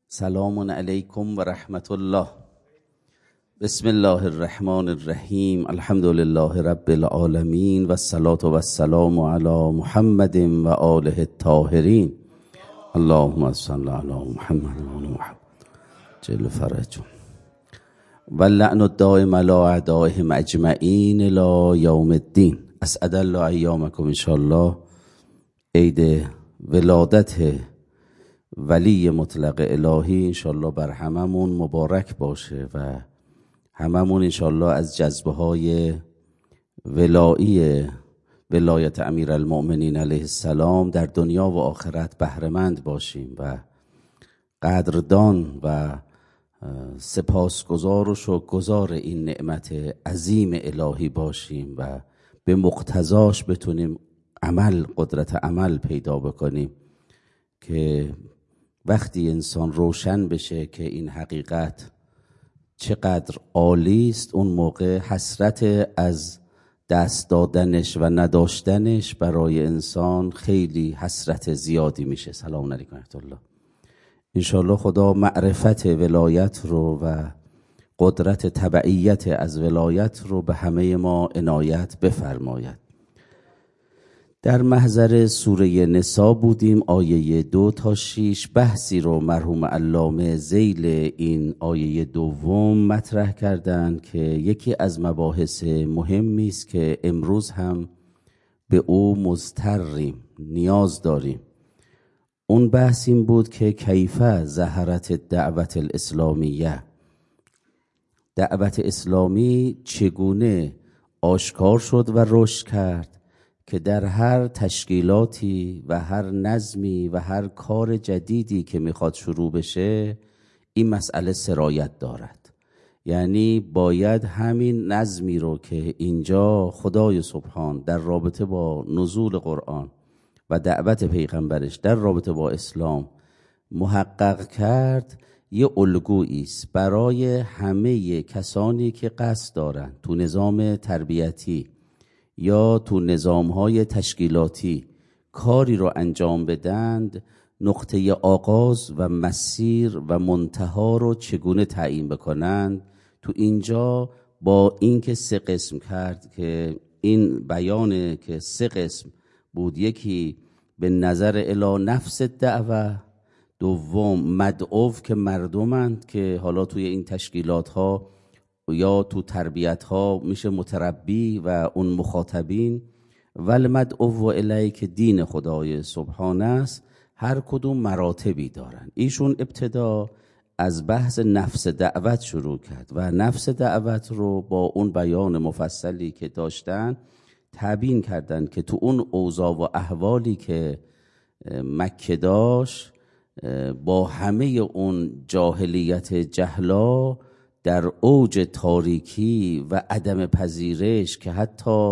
سلام علیکم و رحمت الله. بسم الله الرحمن الرحیم. الحمد لله رب العالمین و الصلاة و السلام علی محمد و آله الطاهرین. اللهم صل علی محمد و آل محمد جل فرجهم و اللعن الدائم علی اعدائهم اجمعین الی یوم الدین. اسعد الله ایامکم انشاءالله. عید ولادت ولی مطلق الهی انشاءالله بر هممون مبارک باشه و هممون انشاءالله از جذبه های ولایی ولایت امیرالمؤمنین علیه السلام در دنیا و آخرت بهره‌مند باشیم و قدردان و سپاسگزار و شکرگزار این نعمت عظیم الهی باشیم و به مقتضاش بتونیم قدرت عمل پیدا بکنیم که وقتی انسان روشن بشه که این حقیقت چقدر عالی است، اون موقع حسرت از دست دادنش و نداشتنش برای انسان خیلی حسرت زیادی میشه. سلام علیکم و رحمت الله. انشاءالله خدا معرفت ولایت رو و قدرت تبعیت از ولایت رو به همه ما عنایت بفرماید. در محضر سوره نساء بودیم، آیه 2 تا 6. بحثی رو مرحوم علامه ذیل این آیه دوم مطرح کردند که یکی از مباحث مهمی است که امروز هم به او مضطریم، نیاز داریم. اون بحث این بود که کیف ظهرت دعوت الاسلامیه، دعوت اسلامی چگونه آشکار شد و رشد کرد که در هر تشکیلاتی و هر نظمی و هر کار جدیدی که میخواد شروع بشه این مسئله سرایت دارد. یعنی باید همین نظمی رو که اینجا خدای سبحان در رابطه با نزول قرآن و دعوت پیغمبرش در رابطه با اسلام محقق کرد، یه الگویی است برای همه کسانی که قصد دارن تو نظام تربیتی یا تو نظام‌های تشکیلاتی کاری رو انجام بدند، نقطه آغاز و مسیر و منتها رو چگونه تعیین بکنند. تو اینجا با اینکه 3 قسم کرد که این بیانه که 3 قسم بود، یکی به نظر الی نفس دعوه، دوم مدعو که مردمند که حالا توی این تشکیلات ها یا تو تربیت ها میشه متربی و اون مخاطبین، ول مدعو الی که دین خدای سبحانه است. هر کدوم مراتبی دارن. ایشون ابتدا از بحث نفس دعوت شروع کرد و نفس دعوت رو با اون بیان مفصلی که داشتن تبیین کردن که تو اون اوضاع و احوالی که مکه داشت، با همه اون جاهلیت جهلا در اوج تاریکی و عدم پذیرش که حتی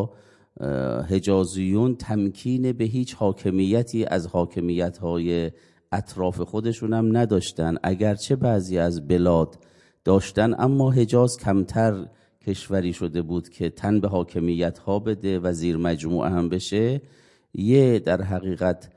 حجازیون تمکین به هیچ حاکمیتی از حاکمیت‌های اطراف خودشون هم نداشتن، اگرچه بعضی از بلاد داشتن، اما حجاز کمتر کشوری شده بود که تن به حاکمیت‌ها بده و زیر مجموعه هم بشه. یه در حقیقت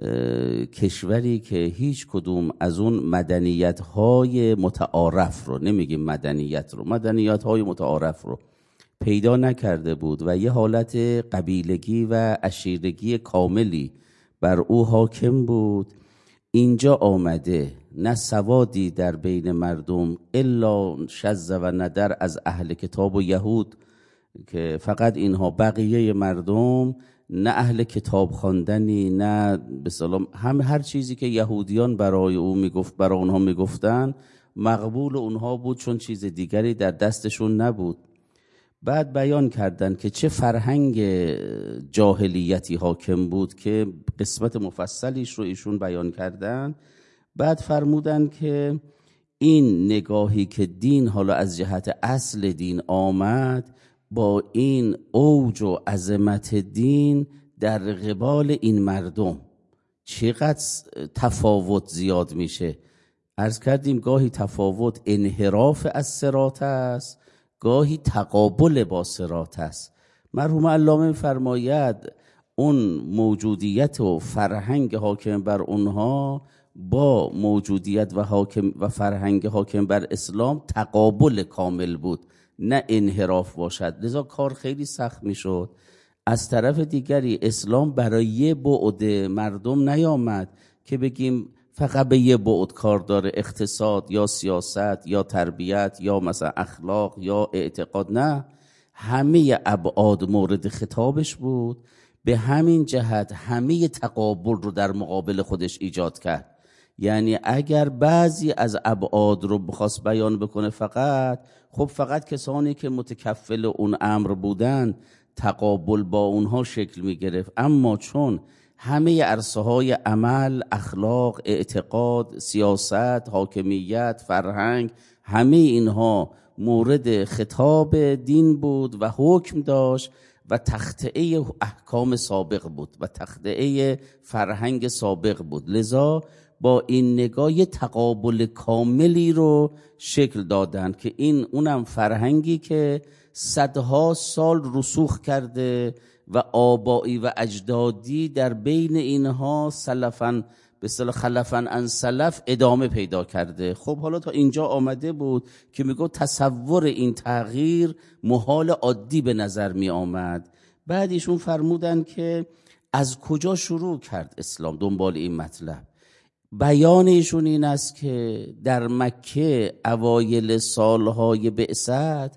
کشوری که هیچ کدوم از اون مدنیت‌های متعارف رو، نمیگیم مدنیت رو، مدنیت‌های متعارف رو پیدا نکرده بود و یه حالت قبیلگی و عشیرگی کاملی بر او حاکم بود. اینجا آمده نه سوادی در بین مردم الا شذ و ندر از اهل کتاب و یهود که فقط اینها، بقیه مردم نه اهل کتاب خواندنی نه به سلام، هر چیزی که یهودیان برای او میگفت، برای اونها میگفتن مقبول اونها بود، چون چیز دیگری در دستشون نبود. بعد بیان کردن که چه فرهنگ جاهلیتی حاکم بود که قسمت مفصلیش رو ایشون بیان کردن. بعد فرمودن که این نگاهی که دین حالا از جهت اصل دین آمد، با این اوج و عظمت دین در قبال این مردم چقدر تفاوت زیاد میشه. عرض کردیم گاهی تفاوت انحراف از صراط است، گاهی تقابل با صراط است. مرحوم علامه فرماید اون موجودیت و فرهنگ حاکم بر اونها با موجودیت و فرهنگ حاکم بر اسلام تقابل کامل بود، نه انحراف باشد. لذا کار خیلی سخت میشد. از طرف دیگری اسلام برای یه بعد مردم نیامد که بگیم فقط به یه بعد کار داره، اقتصاد یا سیاست یا تربیت یا مثلا اخلاق یا اعتقاد. نه، همه ابعاد مورد خطابش بود. به همین جهت همه تقابل رو در مقابل خودش ایجاد کرد. یعنی اگر بعضی از ابعاد رو بخواست بیان بکنه فقط کسانی که متکفل اون امر بودن تقابل با اونها شکل می گرفت. اما چون همه عرصه های عمل، اخلاق، اعتقاد، سیاست، حاکمیت، فرهنگ، همه اینها مورد خطاب دین بود و حکم داشت و تخطئه احکام سابق بود و تخطئه فرهنگ سابق بود. لذا با این نگاه تقابل کاملی رو شکل دادن که اونم فرهنگی که صدها سال رسوخ کرده و آبایی و اجدادی در بین اینها سلفاً به اصطلاح خلفاً عن سلف ادامه پیدا کرده. خب حالا تا اینجا آمده بود که میگه تصور این تغییر محال عادی به نظر می آمد. بعد ایشون فرمودن که از کجا شروع کرد اسلام دنبال این مطلب. بیان ایشون این است که در مکه اوایل سالهای بعثت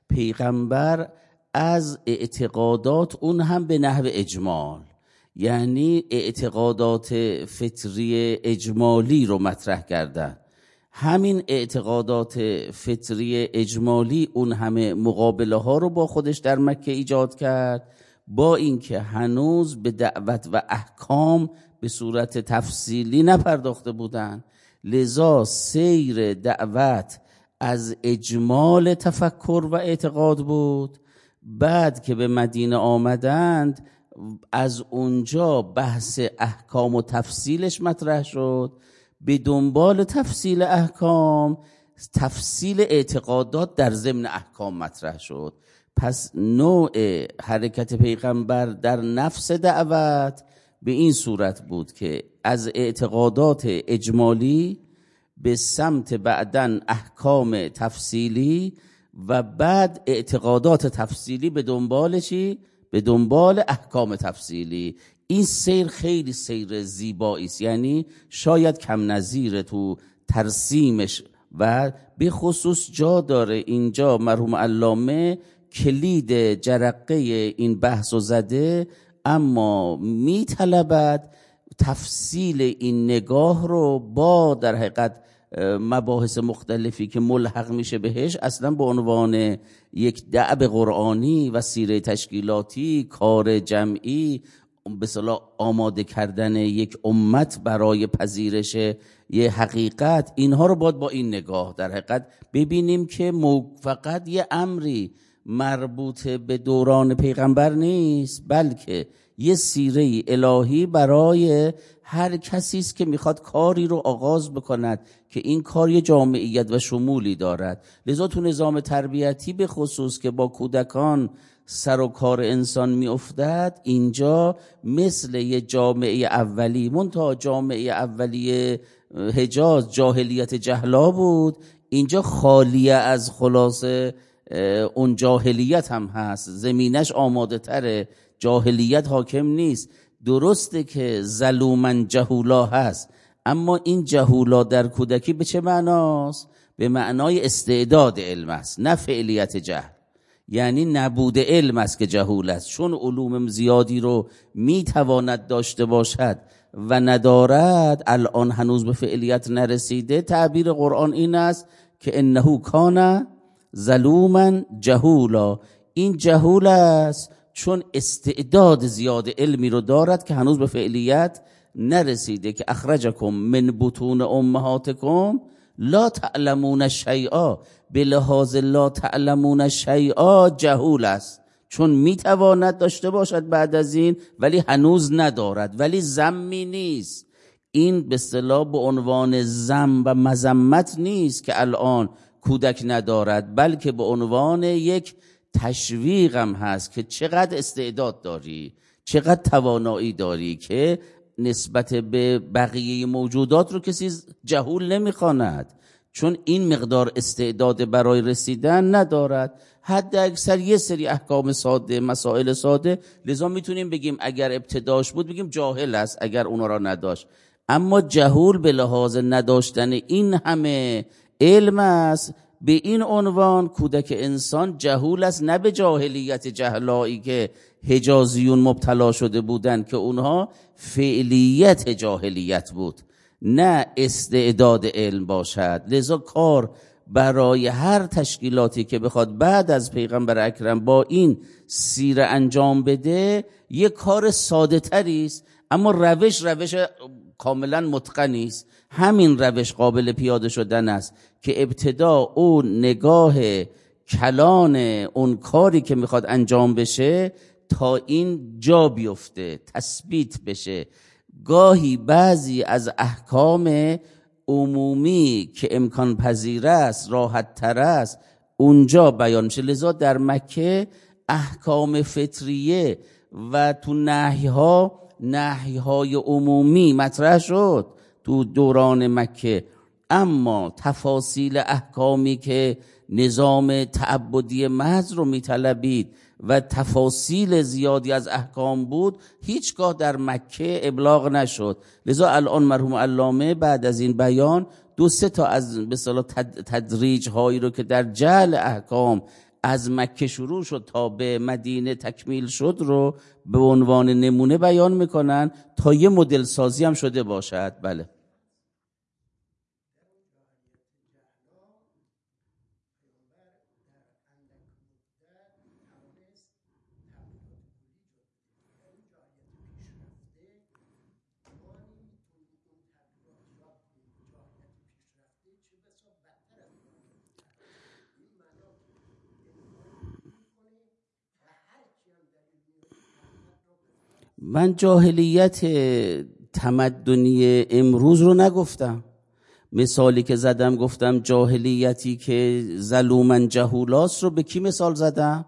پیغمبر از اعتقادات، اون هم به نحو اجمال، یعنی اعتقادات فطری اجمالی رو مطرح کردن. همین اعتقادات فطری اجمالی اون همه مقابله ها رو با خودش در مکه ایجاد کرد، با اینکه هنوز به دعوت و احکام به صورت تفصیلی نپرداخته بودن. لذا سیر دعوت از اجمال تفکر و اعتقاد بود. بعد که به مدینه آمدند از اونجا بحث احکام و تفصیلش مطرح شد. به دنبال تفصیل احکام تفصیل اعتقادات در ضمن احکام مطرح شد. پس نوع حرکت پیغمبر در نفس دعوت به این صورت بود که از اعتقادات اجمالی به سمت بعدن احکام تفصیلی و بعد اعتقادات تفصیلی به دنبال چی؟ به دنبال احکام تفصیلی. این سیر خیلی سیر زیبایی است، یعنی شاید کم نظیره تو ترسیمش و به خصوص جا داره اینجا مرحوم علامه کلید جرقه این بحثو زده، اما میطلبد تفصیل این نگاه رو با در حقیقت مباحث مختلفی که ملحق میشه بهش اصلا به عنوان یک دعب قرآنی و سیره تشکیلاتی، کار جمعی، به اصطلاح آماده کردن یک امت برای پذیرش یه حقیقت، اینها رو باید با این نگاه در حقیقت ببینیم که فقط یه امری مربوط به دوران پیغمبر نیست، بلکه یه سیره الهی برای هر کسی است که میخواد کاری رو آغاز بکند که این کار یه جامعیت و شمولی دارد. لذا تو نظام تربیتی به خصوص که با کودکان سر و کار انسان میافتد، اینجا مثل یه جامعه اولی، منتها جامعه اولی حجاز جاهلیت جهلا بود، اینجا خالیه از خلاصه اون جاهلیت هم هست، زمینش آماده تره، جاهلیت حاکم نیست. درسته که ظلومن جهولا هست، اما این جهولا در کودکی به چه معناست؟ به معنای استعداد علم است، نه فعلیت جهل. یعنی نبود علم است که جهول است، چون علوم زیادی رو میتواند داشته باشد و ندارد، الان هنوز به فعلیت نرسیده. تعبیر قرآن این است که انه کان ظلوما جهولا، این جهول است چون استعداد زیاد علمی رو دارد که هنوز به فعلیت نرسیده، که اخرجکم من بطون امهاتکم لا تعلمون شیئا، به لحاظ لا تعلمون شیئا جهول است، چون میتواند داشته باشد بعد از این ولی هنوز ندارد، ولی ذمی نیست. این به اصطلاح به عنوان ذم و مذمت نیست که الان کودک ندارد، بلکه به عنوان یک تشویق هم هست که چقدر استعداد داری، چقدر توانایی داری که نسبت به بقیه موجودات رو کسی جهول نمیخواند، چون این مقدار استعداد برای رسیدن ندارد، حد اکثر یه سری احکام ساده، مسائل ساده. لذا میتونیم بگیم اگر ابتداش بود بگیم جاهل است اگر اونا را نداشت. اما جهول به لحاظ نداشتن این همه علم است. به این عنوان کودک انسان جهول است، نه به جاهلیت جهلایی که حجازیون مبتلا شده بودند که اونها فعلیت جاهلیت بود، نه استعداد علم باشد. لذا کار برای هر تشکیلاتی که بخواد بعد از پیغمبر اکرم با این سیره انجام بده یک کار ساده تری است، اما روش کاملا متقنی است. همین روش قابل پیاده شدن است که ابتدا اون نگاه کلان اون کاری که میخواد انجام بشه تا این جا بیفته، تثبیت بشه. گاهی بعضی از احکام عمومی که امکان پذیر است، راحت تر است، اونجا بیان میشه. لذا در مکه احکام فطریه و تو نهی‌های عمومی مطرح شد تو دوران مکه، اما تفاصیل احکامی که نظام تعبدی محض رو میطلبید و تفاصیل زیادی از احکام بود هیچگاه در مکه ابلاغ نشد. لذا الان مرحوم علامه بعد از این بیان 2-3 تا از به اصطلاح تدریج هایی رو که در جعل احکام از مکه شروع شد تا به مدینه تکمیل شد رو به عنوان نمونه بیان میکنن تا یه مدل سازی هم شده باشد. بله. من جاهلیت تمدنی امروز رو نگفتم. مثالی که زدم گفتم جاهلیتی که ظلومن جهولاست رو به کی مثال زدم؟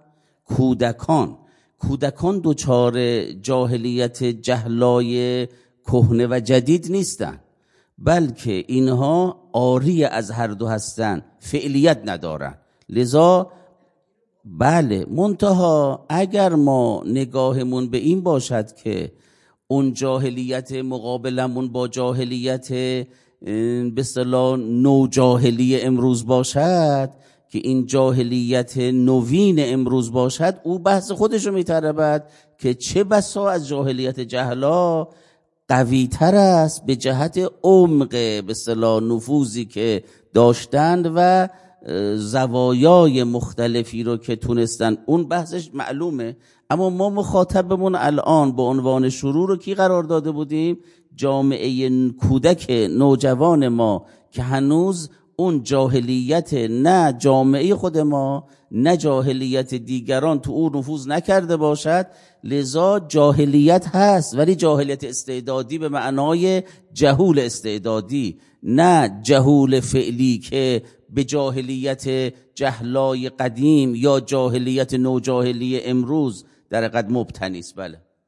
کودکان دوچار جاهلیت جهلای کهنه و جدید نیستن، بلکه اینها عاری از هر دو هستن، فعلیت ندارن. لذا بله، منتها اگر ما نگاهمون به این باشد که اون جاهلیت مقابلمون با جاهلیت به اصطلاح نو جاهلی امروز باشد، که این جاهلیت نوین امروز باشد، او بحث خودشو میطلبد که چه بسا از جاهلیت جهلا قوی تر است به جهت عمق به اصطلاح نفوذی که داشتند و زوایای مختلفی رو که تونستن. اون بحثش معلومه، اما ما مخاطبمون الان به عنوان شروع رو کی قرار داده بودیم؟ جامعه کودک نوجوان ما که هنوز اون جاهلیت نه جامعه خود ما نه جاهلیت دیگران تو اون نفوذ نکرده باشد. لذا جاهلیت هست، ولی جاهلیت استعدادی به معنای جهول استعدادی، نه جهول فعلی که به جاهلیت جهلای قدیم یا جاهلیت نوجاهلی امروز در حقیقت مبتنی است.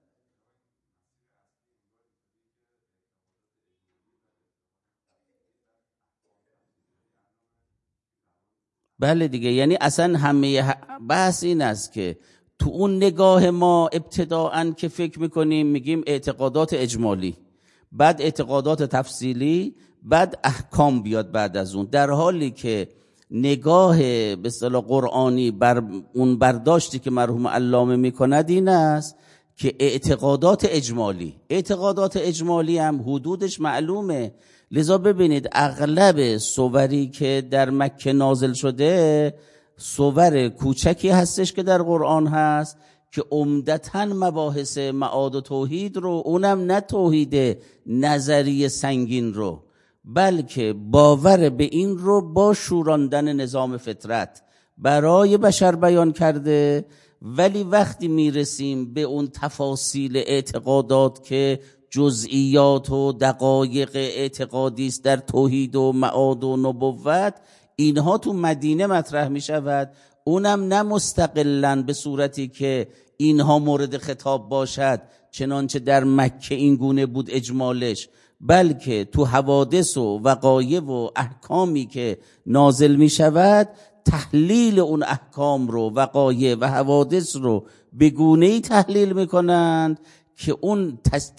بله دیگه، یعنی اصلا همه بحث این است که تو اون نگاه ما ابتداءً که فکر میکنیم میگیم اعتقادات اجمالی، بعد اعتقادات تفصیلی، بعد احکام بیاد بعد از اون، در حالی که نگاه به اصطلاح قرآنی بر اون برداشتی که مرحوم علامه میکند این است که اعتقادات اجمالی هم حدودش معلومه. لذا ببینید اغلب صوری که در مکه نازل شده صور کوچکی هستش که در قرآن هست که عمدتاً مباحث معاد و توحید رو، اونم نه توحید نظری سنگین رو، بلکه باور به این رو با شوراندن نظام فطرت برای بشر بیان کرده. ولی وقتی میرسیم به اون تفاصیل اعتقادات که جزئیات و دقایق اعتقادی است در توحید و معاد و نبوت، اینها تو مدینه مطرح می شود، اونم نه مستقلاً به صورتی که اینها مورد خطاب باشد چنانچه در مکه این گونه بود اجمالش، بلکه تو حوادث و وقایع و احکامی که نازل می شود تحلیل اون احکام رو، وقایع و حوادث رو به گونه‌ای تحلیل می کنند که اون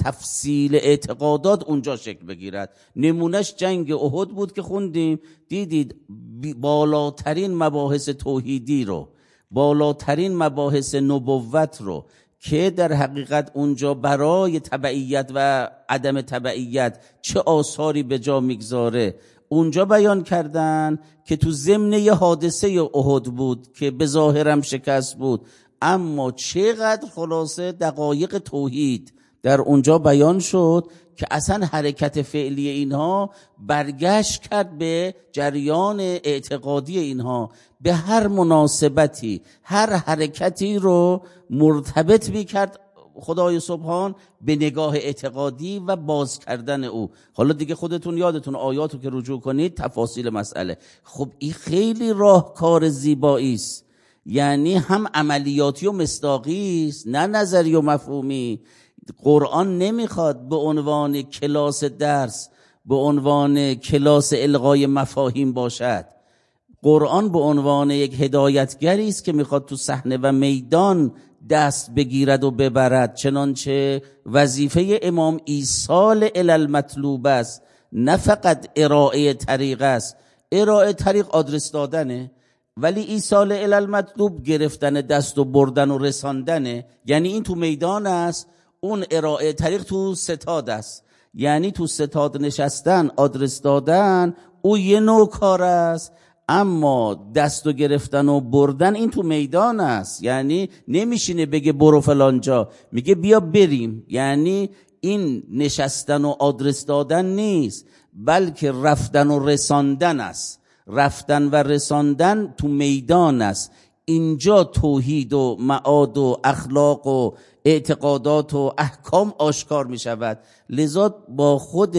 تفصیل اعتقادات اونجا شکل بگیرد. نمونش جنگ احد بود که خوندیم، دیدید بالاترین مباحث توحیدی رو، بالاترین مباحث نبوت رو که در حقیقت اونجا برای تبعیت و عدم تبعیت چه آثاری به جا میگذاره اونجا بیان کردن که تو ضمن یه حادثه احد بود که به ظاهرم شکست بود، اما چقدر خلاصه دقایق توحید در اونجا بیان شد که اصلا حرکت فعلی اینها برگشت کرد به جریان اعتقادی اینها، به هر مناسبتی هر حرکتی رو مرتبط میکرد خدای سبحان به نگاه اعتقادی و باز کردن او. حالا دیگه خودتون یادتون آیاتو که رجوع کنید تفاصیل مسئله. خب این خیلی راهکار زیبایی است، یعنی هم عملیاتی و مصداقی است نه نظری و مفهومی. قرآن نمیخواد به عنوان کلاس درس، به عنوان کلاس القای مفاهیم باشد. قرآن به عنوان یک هدایتگری است که میخواد تو صحنه و میدان دست بگیرد و ببرد، چنانچه وظیفه امام ایصال الی المطلوب است، نه فقط ارائه طریق است. ارائه طریق آدرس دادنه، ولی ایصال الی المطلوب گرفتن دست و بردن و رساندنه. یعنی این تو میدان است، اون ارائه طریق تو ستاد است. یعنی تو ستاد نشستن آدرس دادن او یه نوع کار است، اما دست و گرفتن و بردن این تو میدان است. یعنی نمیشینه بگه برو فلان جا، میگه بیا بریم. یعنی این نشستن و آدرس دادن نیست، بلکه رفتن و رساندن است. رفتن و رساندن تو میدان است. اینجا توحید و معاد و اخلاق و اعتقادات و احکام آشکار می شود. لذا با خود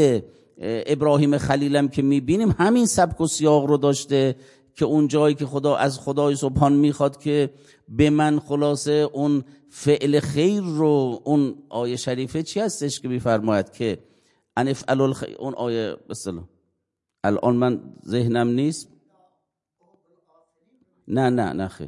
ابراهیم خلیلم که می بینیم همین سبک و سیاق رو داشته که اون جایی که خدا از خدای سبحان میخواد که به من خلاصه اون فعل خیر رو، اون آیه شریفه چی هستش که میفرماید که انفعل الخیر، اون آیه بسلام الان من ذهنم نیست، نه خیر،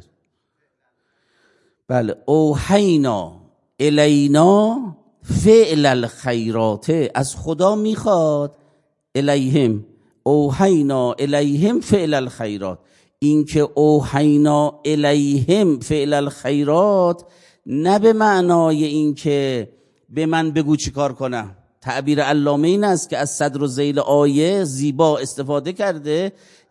بله، اوحینا الینا فعل الخیرات، از خدا میخواد الیهم، اوحینا الیهم فعل الخیرات. این که اوحینا الیهم فعل الخیرات نه به معنای این که به من بگو چی کار کنم. تعبیر علامه این است که از صدر و ذیل آیه زیبا استفاده کرده،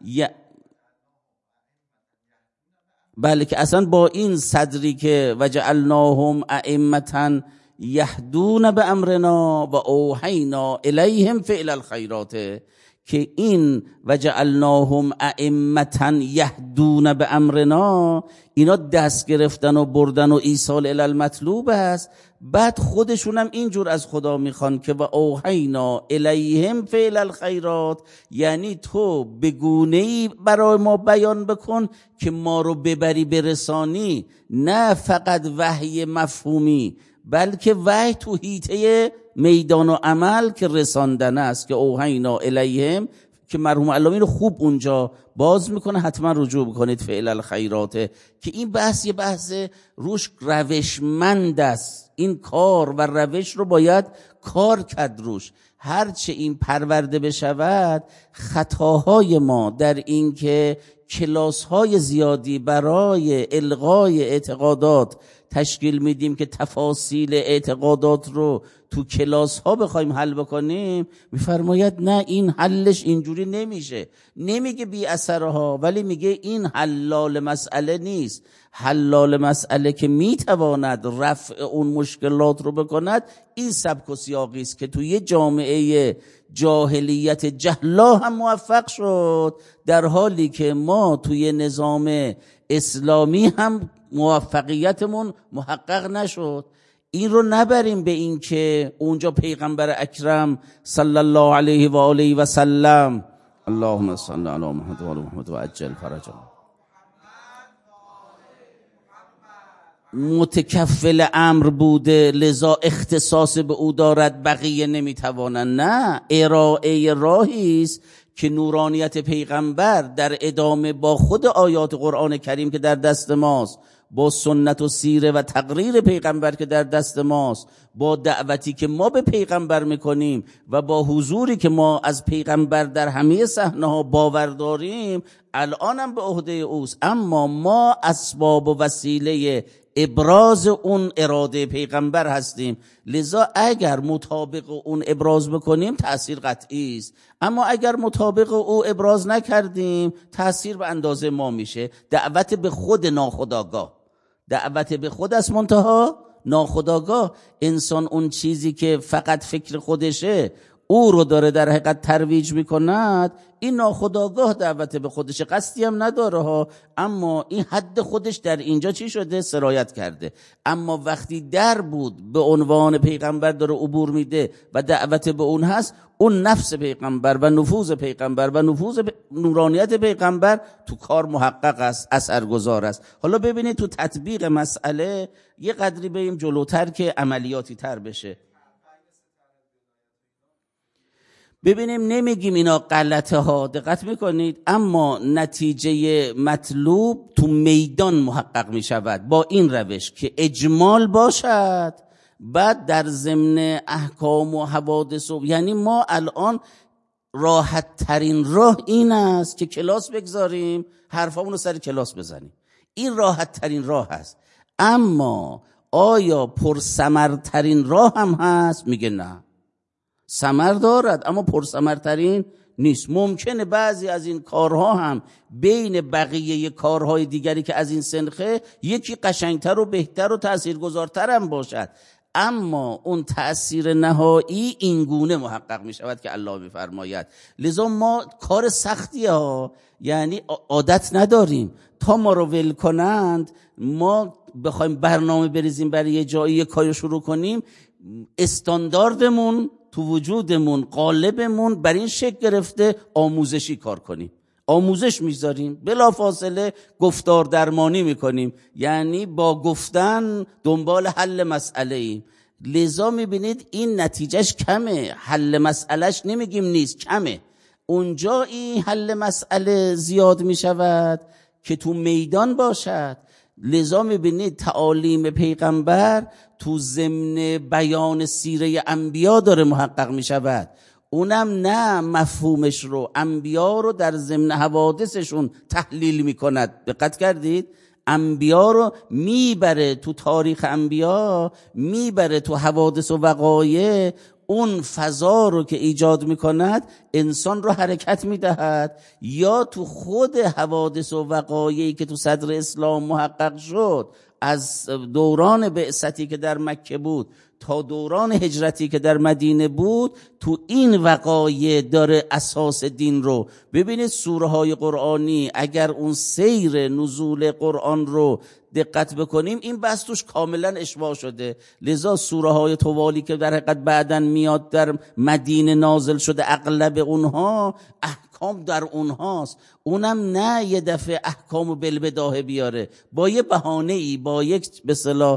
بله، که اصلا با این صدری که وجعلناهم ائمة یهدون بامرنا و اوحینا الیهم فعل الخیرات، که این وجعلناهم ائمة یهدون بامرنا اینا دست گرفتن و بردن و ایصال الی المطلوب است. بعد خودشون هم اینجور از خدا میخوان که و اوحینا الیهم فعل الخیرات، یعنی تو به گونه‌ای برای ما بیان بکن که ما رو ببری برسانی، نه فقط وحی مفهومی بلکه وحی تو حیطه میدان و عمل که رساندن است، که اوحینا الیهم که مرحوم علامه رو خوب اونجا باز میکنه، حتما رجوع بکنید فعل الخیراته، که این بحث یه بحث روش روشمند است. این کار و روش رو باید کار کرد روش. هرچه این پرورده بشود، خطاهای ما در این که کلاس‌های زیادی برای الغای اعتقادات تشکیل میدیم که تفاصیل اعتقادات رو تو کلاس ها بخوایم حل بکنیم، میفرماید نه، این حلش اینجوری نمیشه. نمیگه بی اثرها، ولی میگه این حلال مسئله نیست. حلال مسئله که میتواند رفع اون مشکلات رو بکند، این سبک و سیاقی است که توی جامعه جاهلیت جهلا هم موفق شد، در حالی که ما توی نظام اسلامی هم موفقیتمون محقق نشد. این رو نبریم به این که اونجا پیغمبر اکرم صلی الله علیه و آله و سلم، اللهم صل علی محمد و آل محمد و عجل فرجهم. متکفل امر بوده لذا اختصاص به او دارد بقیه نمیتوانند. نه، ارائه راهی است که نورانیت پیغمبر در ادامه با خود آیات قرآن کریم که در دست ماست، با سنت و سیره و تقریر پیغمبر که در دست ماست، با دعوتی که ما به پیغمبر میکنیم و با حضوری که ما از پیغمبر در همه صحنه‌ها باور داریم، الانم به عهده اوست. اما ما اسباب و وسیله ابراز اون اراده پیغمبر هستیم، لذا اگر مطابق اون ابراز بکنیم تأثیر قطعی است، اما اگر مطابق او ابراز نکردیم تأثیر به اندازه ما میشه. دعوت به خود ناخودآگاه، دعوت به خود از منتها ناخودآگاه. انسان اون چیزی که فقط فکر خودشه او رو داره در حقیقت ترویج میکند، این ناخودآگاه دعوت به خودشه، قصدی هم نداره ها، اما این حد خودش در اینجا چی شده؟ سرایت کرده. اما وقتی در بود به عنوان پیغمبر داره عبور میده و دعوت به اون هست، اون نفس پیغمبر و نفوذ پیغمبر و نفوذ نورانیت پیغمبر تو کار محقق است، اثرگذار است. حالا ببینید تو تطبیق مسئله یه قدری بریم جلوتر که عملیاتی تر بشه. ببینیم نمیگیم اینا غلطه ها، دقت میکنید، اما نتیجه مطلوب تو میدان محقق میشود با این روش که اجمال باشد، بعد در ضمن احکام و حوادث یعنی ما الان راحت ترین راه این است که کلاس بگذاریم حرفامون رو سر کلاس بزنیم، این راحت ترین راه هست. اما آیا پرثمرترین راه هم هست؟ میگه نه، ثمر دارد اما پرثمرترین نیست. ممکنه بعضی از این کارها هم بین بقیه کارهای دیگری که از این سنخه یکی قشنگتر و بهتر و تاثیرگذارتر هم باشد، اما اون تأثیر نهایی این گونه محقق می شود که الله می فرماید. لذا ما کار سختیه ها، یعنی عادت نداریم تا ما رو ول کنند ما بخوایم برنامه بریزیم برای یه جایی یه کاری شروع کنیم، استانداردمون تو وجودمون، قالبمون بر این شکل گرفته آموزشی کار کنیم، آموزش میذاریم، بلا فاصله گفتار درمانی میکنیم، یعنی با گفتن دنبال حل مسئله ایم. لذا میبینید این نتیجهش کمه، حل مسئلهش نمیگیم نیست، کمه. اونجا این حل مسئله زیاد میشود که تو میدان باشد. لذا میبینید تعالیم پیغمبر تو ضمن بیان سیره انبیا داره محقق میشود، اونم نه مفهومش رو، انبیا رو در ضمن حوادثشون تحلیل میکند. دقت کردید؟ انبیا رو میبره تو تاریخ انبیا، میبره تو حوادث و وقایع، اون فضا رو که ایجاد میکند انسان رو حرکت میدهد. یا تو خود حوادث و وقایعی که تو صدر اسلام محقق شد، از دوران بعثتی که در مکه بود تا دوران هجرتی که در مدینه بود، تو این وقایع داره اساس دین رو. ببینید سوره های قرآنی اگر اون سیر نزول قرآن رو دقت بکنیم این بحث توش کاملا اشباع شده. لذا سوره های طوالی که در حقیقت بعدن میاد در مدینه نازل شده، اغلب اونها احکام در اونهاست، اونم نه یه دفعه احکامو بالبداهه بیاره، با یه بهانه‌ای، با یک به اصطلاح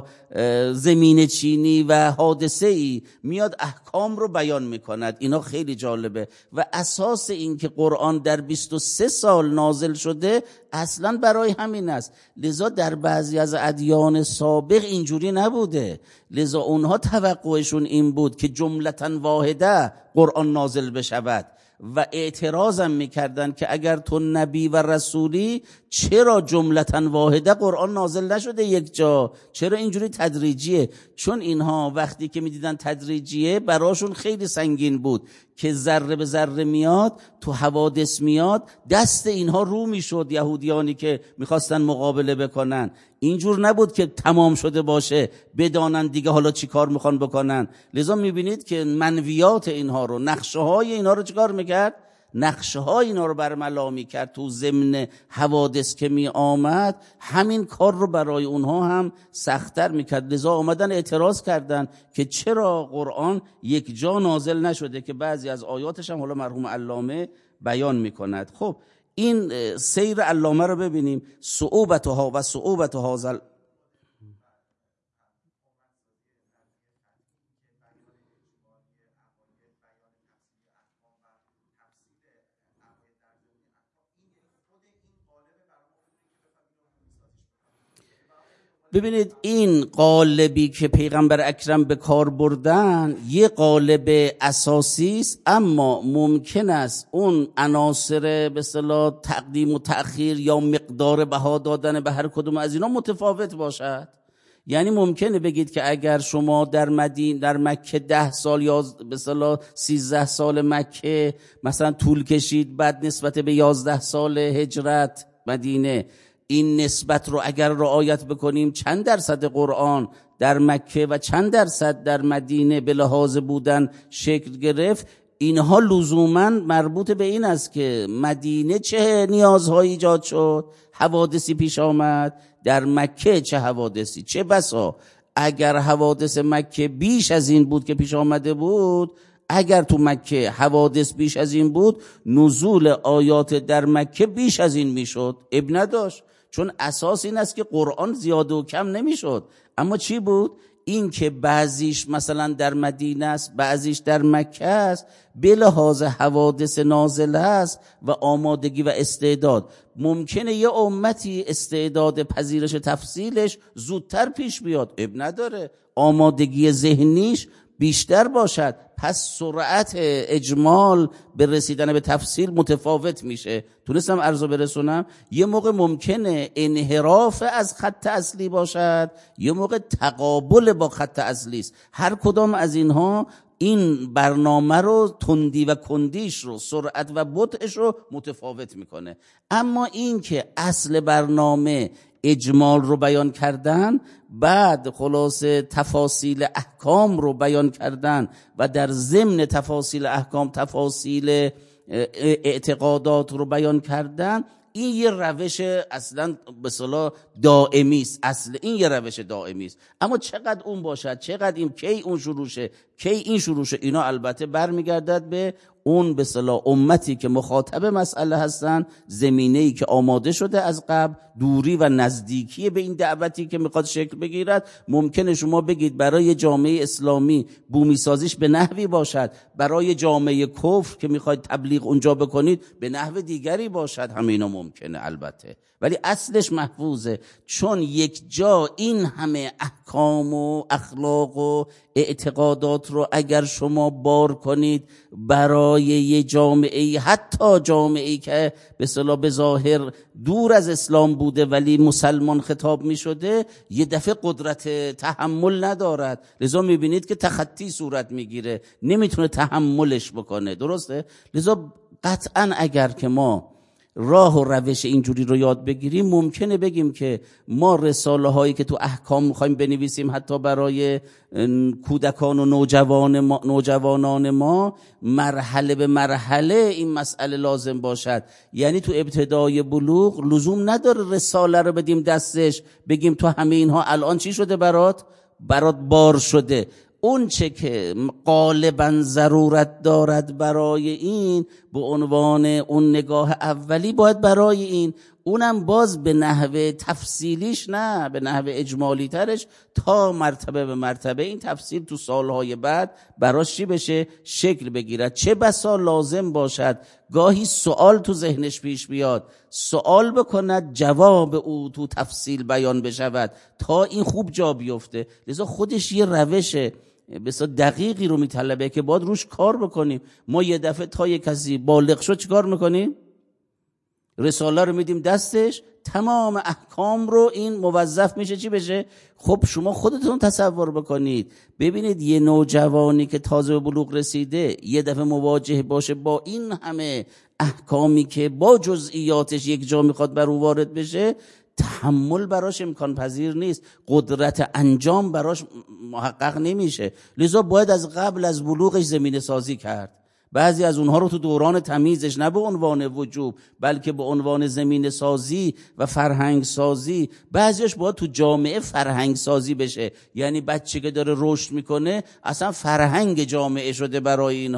زمین چینی و حادثه‌ای میاد احکام رو بیان میکند. اینا خیلی جالبه و اساس این که قرآن در 23 سال نازل شده اصلا برای همین است. لذا در بعضی از ادیان سابق اینجوری نبوده، لذا اونها توقعشون این بود که جملتاً واحده قرآن نازل بشود و اعتراضم میکردن که اگر تو نبی و رسولی چرا جملتاً واحده قرآن نازل نشده یک جا، چرا اینجوری تدریجیه؟ چون اینها وقتی که میدیدن تدریجیه براشون خیلی سنگین بود که ذره به ذره میاد تو حوادث میاد، دست اینها رو میشد. یهودیانی که میخواستن مقابله بکنن اینجور نبود که تمام شده باشه بدانن دیگه حالا چی کار میخوان بکنن. لذا میبینید که منویات اینها رو، نقشه های اینها رو چیکار میکرد؟ نقشه های اینا رو برملا میکرد تو ضمن حوادث که می آمد، همین کار رو برای اونها هم سخت‌تر میکرد. لذا آمدن اعتراض کردن که چرا قرآن یک جا نازل نشده، که بعضی از آیاتش هم حالا مرحوم علامه بیان میکند. خب این سیر علامه رو ببینیم، صعوبتها و صعوبت هذا ببینید این قالبی که پیغمبر اکرم به کار بردن یه قالب اساسی است، اما ممکن است اون عناصر به اصطلاح تقدیم و تأخیر یا مقدار بها دادن به هر کدوم از اینا متفاوت باشد. یعنی ممکنه بگید که اگر شما در مکه 10 سال یا به اصطلاح 13 سال مکه مثلا طول کشید، بعد نسبت به 11 سال هجرت مدینه این نسبت رو اگر رعایت بکنیم چند درصد قرآن در مکه و چند درصد در مدینه به لحاظ بودن شکل گرفت، اینها لزوماً مربوط به این است که مدینه چه نیازهایی ایجاد شد، حوادثی پیش آمد، در مکه چه حوادثی. چه بسا اگر حوادث مکه بیش از این بود که پیش آمده بود، اگر تو مکه حوادث بیش از این بود، نزول آیات در مکه بیش از این میشد، اب نداشت، چون اساس این است که قرآن زیاد و کم نمیشد. اما چی بود؟ این که بعضیش مثلا در مدینه است، بعضیش در مکه است، به لحاظ حوادث نازله است و آمادگی و استعداد. ممکنه یه امتی استعداد پذیرش تفصیلش زودتر پیش بیاد، اب نداره، آمادگی ذهنیش بیشتر باشد، پس سرعت اجمال به رسیدن به تفصیل متفاوت میشه. تونستم عرضو برسونم؟ یه موقع ممکنه انحراف از خط اصلی باشد، یه موقع تقابل با خط اصلی است. هر کدام از اینها این برنامه رو تندی و کندیش رو، سرعت و بطئش رو متفاوت میکنه. اما این که اصل برنامه اجمال رو بیان کردن، بعد خلاصه تفاصیل احکام رو بیان کردن و در ضمن تفاصیل احکام تفاصیل اعتقادات رو بیان کردن، این یه روش اصلا به اصطلاح دائمی است. اصل این یه روش دائمی است. اما چقدر اون باشد، چقدر این، کی اون شروع شه، کی این شروع شه، اینا البته برمیگردد به اون به اصطلاح امتی که مخاطب مسئله هستن، زمینه‌ای که آماده شده از قبل، دوری و نزدیکی به این دعوتی که میخواد شکل بگیرد. ممکنه شما بگید برای جامعه اسلامی بومی سازیش به نحوی باشد، برای جامعه کفر که میخواید تبلیغ اونجا بکنید به نحو دیگری باشد. همه اینا ممکنه البته، ولی اصلش محفوظه، چون یک جا این همه احکام و اخلاق و اعتقادات رو اگر شما بار کنید برای یه جامعه، حتی جامعه‌ای که به اصطلاح به ظاهر دور از اسلام بوده ولی مسلمان خطاب می شده، یه دفعه قدرت تحمل ندارد، لذا می بینید که تخطی صورت می گیره، نمیتونه تحملش بکنه. درسته؟ لذا قطعا اگر که ما راه و روش اینجوری رو یاد بگیریم، ممکنه بگیم که ما رساله هایی که تو احکام میخوایم بنویسیم حتی برای کودکان و نوجوانان ما، مرحله به مرحله این مسئله لازم باشد. یعنی تو ابتدای بلوغ لزوم نداره رساله رو بدیم دستش بگیم تو همه اینها الان چی شده برات بار شده. اون چه که غالباً ضرورت دارد برای این به عنوان اون نگاه اولی باید برای این، اونم باز به نحوه تفصیلیش، نه به نحوه اجمالی ترش، تا مرتبه به مرتبه این تفصیل تو سالهای بعد براش چی بشه، شکل بگیرد. چه بسا لازم باشد گاهی سوال تو ذهنش پیش بیاد، سوال بکند، جواب او تو تفصیل بیان بشود تا این خوب جا بیفته. لذا خودش یه روشه بسیار دقیقی رو میطلبه که باید روش کار بکنیم. ما یه دفعه تا یه کسی بالغ شد چیکار میکنیم؟ رساله رو میدیم دستش، تمام احکام رو این موظف میشه چی بشه. خب شما خودتون تصور بکنید، ببینید یه نوجوانی که تازه به بلوغ رسیده یه دفعه مواجه باشه با این همه احکامی که با جزئیاتش یک جا میخواد بر او وارد بشه، تحمل براش امکان پذیر نیست، قدرت انجام براش محقق نمیشه. لذا باید از قبل از بلوغش زمینه سازی کرد. بعضی از اونها رو تو دوران تمیزش نه به عنوان وجوب بلکه به عنوان زمینه سازی و فرهنگ سازی، بعضیش باید تو جامعه فرهنگ سازی بشه. یعنی بچه که داره رشد میکنه اصلا فرهنگ جامعه شده برای اینها.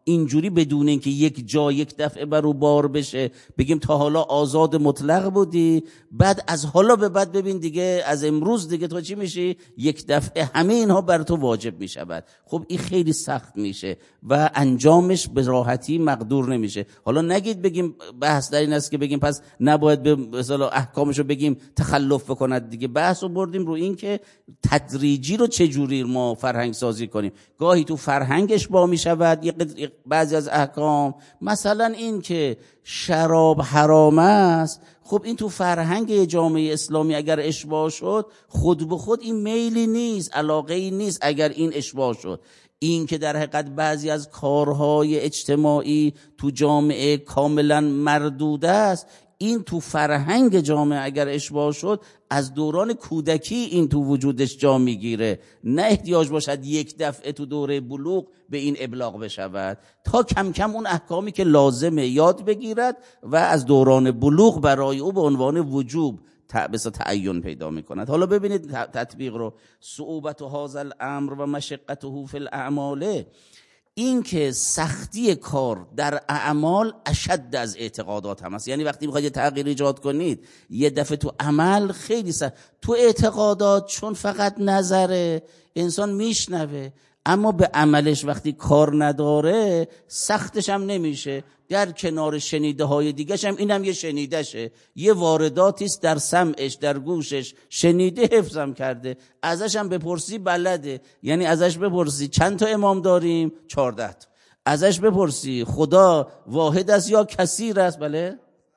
اینجوری بدون اینکه یک جا یک دفعه بر او بار بشه بگیم تا حالا آزاد مطلق بودی، بعد از حالا به بعد ببین دیگه از امروز دیگه تو چی میشی، یک دفعه همه اینها بر تو واجب میشود. خب این خیلی سخت میشه و انجامش به راحتی مقدور نمیشه. حالا نگید بگیم بحث در این است که بگیم پس نباید به مثلا احکامشو بگیم تخلف بکند دیگه. بحثو بردیم رو این که تدریجی رو چجوری ما فرهنگ سازی کنیم. گاهی تو فرهنگش با میشود بعضی از احکام، مثلا این که شراب حرام است، خب این تو فرهنگ جامعه اسلامی اگر اشباع شد خود به خود این میلی نیست، علاقه ای نیست اگر این اشباع شد. این که در حقیقت بعضی از کارهای اجتماعی تو جامعه کاملا مردود است، این تو فرهنگ جامعه اگر اشباع شد از دوران کودکی این تو وجودش جا میگیره، نه احتیاج باشد یک دفعه تو دوره بلوغ به این ابلاغ بشود، تا کم کم اون احکامی که لازمه یاد بگیرد و از دوران بلوغ برای او به عنوان وجوب بس تعین پیدا میکند. حالا ببینید تطبیق رو. صعوبت هذا الامر و مشقته فی الاعمال، این که سختی کار در اعمال اشد از اعتقادات هم است. یعنی وقتی میخواید تغییر ایجاد کنید یه دفعه تو عمل خیلی سخت. تو اعتقادات چون فقط نظره انسان میشنوه، اما به عملش وقتی کار نداره سختش هم نمیشه. در کنار شنیده های دیگه هم اینم یه شنیدشه، یه وارداتیست در سمعش در گوشش شنیده حفظم کرده، ازش هم بپرسی بلده. یعنی ازش بپرسی چند تا امام داریم؟ 14 تا. ازش بپرسی خدا واحد است یا کثیر است؟ بله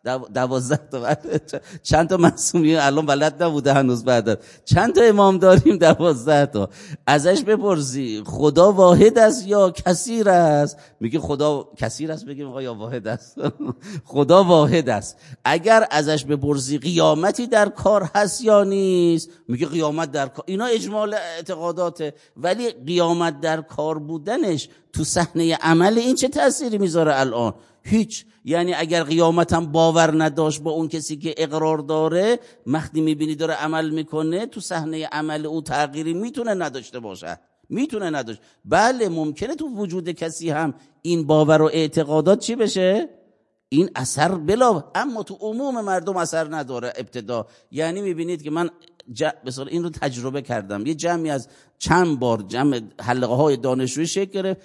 12 تا. چند تا معصومی الان بلد نبوده هنوز بعد. چند تا امام داریم؟ 12 تا. ازش بپرسی خدا واحد است یا کثیر است؟ میگه خدا کثیر است، بگیم آقا یا واحد است؟ خدا واحد است. اگر ازش بپرسی قیامتی در کار هست یا نیست؟ میگه قیامت در کار. اینا اجمال اعتقاداته، ولی قیامت در کار بودنش تو صحنه عمل این چه تأثیری میذاره الان؟ هیچ. یعنی اگر قیامتم باور نداشت با اون کسی که اقرار داره، وقتی میبینی داره عمل میکنه تو صحنه عمل او تغییری میتونه نداشته باشه، میتونه نداشت. بله ممکنه تو وجود کسی هم این باور و اعتقادات چی بشه؟ این اثر بلا، اما تو عموم مردم اثر نداره ابتدا. یعنی میبینید که من مثلا این رو تجربه کردم، یه جمعی از چند بار جمع حلقه های دانشجویی شکل گرفت،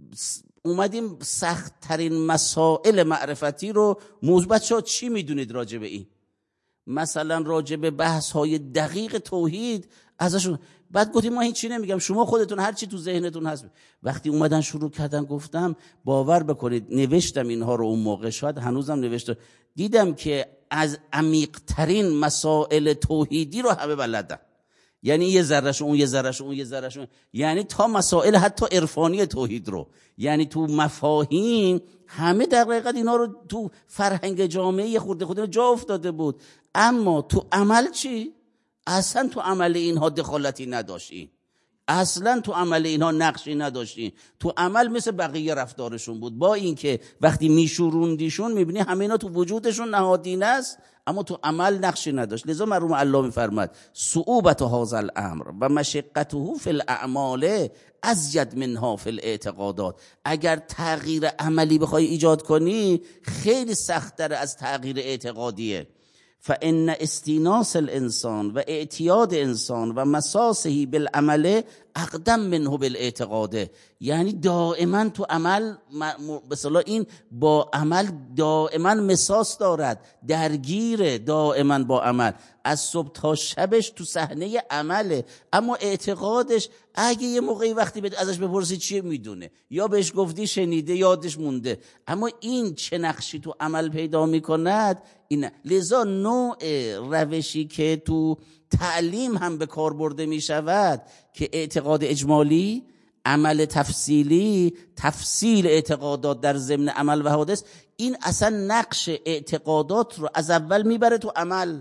اومدیم سخت ترین مسائل معرفتی رو موضوع شد. چی میدونید راجع به این؟ مثلا راجع به بحث های دقیق توحید ازشون. بعد گفتیم ما هیچی نمیگم، شما خودتون هر چی تو ذهنتون هست. وقتی اومدن شروع کردن گفتم باور بکنید نوشتم اینها رو اون موقع، شاید هنوزم نوشته، دیدم که از عمیق ترین مسائل توحیدی رو همه بلدن. یعنی یه ذره‌شون اون، یه ذره‌شون اون، یه ذره‌شون، یعنی تا مسائل حتی عرفانی توحید رو، یعنی تو مفاهیم همه در حقیقت اینا رو تو فرهنگ جامعه خود جا افتاده بود. اما تو عمل چی؟ اصلا تو عمل اینها دخالتی نداشتین، اصلا تو عمل اینها نقشی نداشتین. تو عمل مثل بقیه رفتارشون بود، با اینکه وقتی میشوروندیشون میبینی همه اینا تو وجودشون نهادینه است، اما تو عمل نقشی نداشت. لذا مرحوم الله میفرماد صعوبت هذا الامر و مشقته فی الاعمال ازید منها فی الاعتقادات. اگر تغییر عملی بخوای ایجاد کنی خیلی سخت‌تر از تغییر اعتقادیه. فان استیناس الانسان و اعتیاد انسان و مساسه بالعمل اقدم منه بالاعتقاده. یعنی دائما تو عمل مثلا این با عمل دائما مساس دارد، درگیره دائما با عمل، از صبح تا شبش تو صحنه عمله. اما اعتقادش اگه یه موقعی وقتی ازش بپرسی چیه میدونه، یا بهش گفتی شنیده یادش مونده، اما این چه نقشی تو عمل پیدا میکند این. لذا نوع روشی که تو تعلیم هم به کار برده می شود که اعتقاد اجمالی، عمل تفصیلی، تفصیل اعتقادات در ضمن عمل و حوادث، این اصلا نقش اعتقادات رو از اول میبره تو عمل.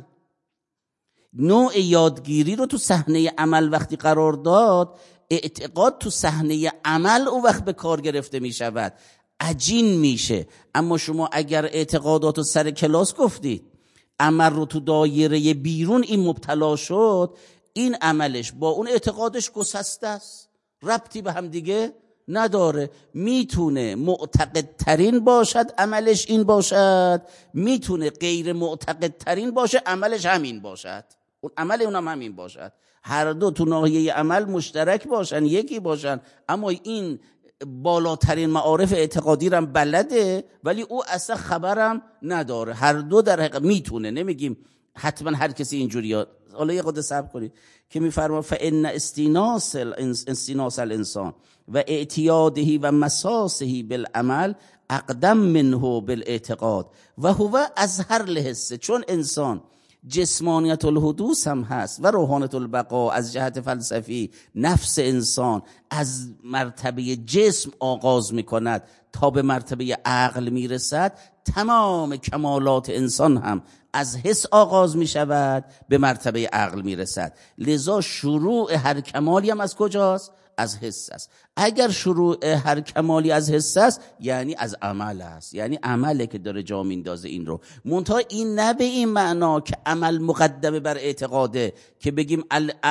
نوع یادگیری رو تو صحنه عمل وقتی قرار داد، اعتقاد تو صحنه عمل اون وقت به کار گرفته می شود، عجین میشه. اما شما اگر اعتقادات رو سر کلاس گفتید، عمل رو تو دایره بیرون این مبتلا شد، این عملش با اون اعتقادش گسسته است، ربطی به هم دیگه نداره. میتونه معتقدترین باشد عملش این باشد، میتونه غیر معتقدترین باشه عملش همین باشد، اون عمل اونم همین باشد. هر دو تو ناحیه عمل مشترک باشن، یکی باشن، اما این بالاترین معارف اعتقادی رو بلده ولی او اصلا خبرم نداره. هر دو در حقیقت میتونه، نمیگیم حتما هر کسی اینجوریه. حالا یه خود صبر کنید که میفرما فان استیناس الانسان و اعتیاده و مساسه بالعمل اقدم منه بالاعتقاد و هو اظهر لحسه. چون انسان جسمانیت الحدوث هم هست و روحانیت البقا، از جهت فلسفی نفس انسان از مرتبه جسم آغاز میکند تا به مرتبه عقل میرسد. تمام کمالات انسان هم از حس آغاز می شود به مرتبه عقل می رسد. لذا شروع هر کمالی هم از کجاست؟ از حس است. اگر شروع هر کمالی از حس است یعنی از عمل است، یعنی عمله که داره جا میندازه این رو. منتها این نه به این معنا که عمل مقدمه بر اعتقاده که بگیم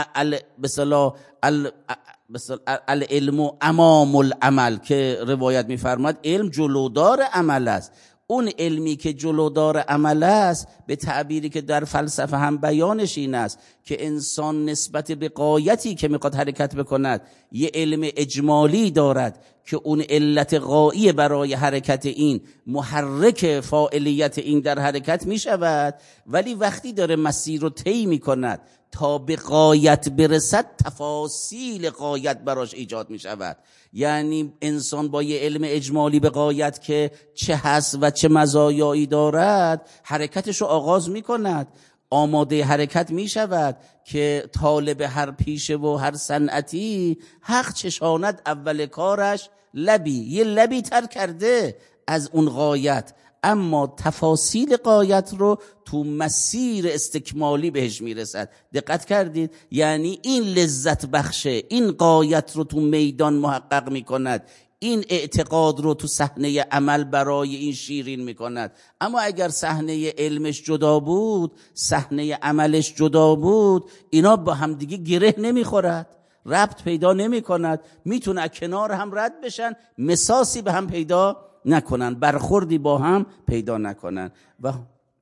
العلم امام العمل که روایت میفرماد علم جلودار عمل است. اون علمی که جلودار عمل است به تعبیری که در فلسفه هم بیانش این است که انسان نسبت به غایتی که میخواد حرکت بکند یه علم اجمالی دارد که اون علت غایی برای حرکت این محرک فاعلیت این در حرکت میشود، ولی وقتی داره مسیر رو طی میکند تا به غایت برسد تفاصیل غایت براش ایجاد می شود. یعنی انسان با یه علم اجمالی به غایت که چه هست و چه مزایایی دارد حرکتش رو آغاز می کند، آماده حرکت می شود که طالب هر پیشه و هر صنعتی حق چشاند اول کارش لبی، یه لبی تر کرده از اون غایت، اما تفاصیل غایت رو تو مسیر استکمالی بهش میرسد. دقت کردید؟ یعنی این لذت بخشه، این غایت رو تو میدان محقق میکند، این اعتقاد رو تو صحنه عمل برای این شیرین میکند. اما اگر صحنه علمش جدا بود، صحنه عملش جدا بود، اینا با هم دیگه گره نمیخورد، ربط پیدا نمیکند، میتونه کنار هم رد بشن، مساسی به هم پیدا نکنن، برخوردی با هم پیدا نکنن. و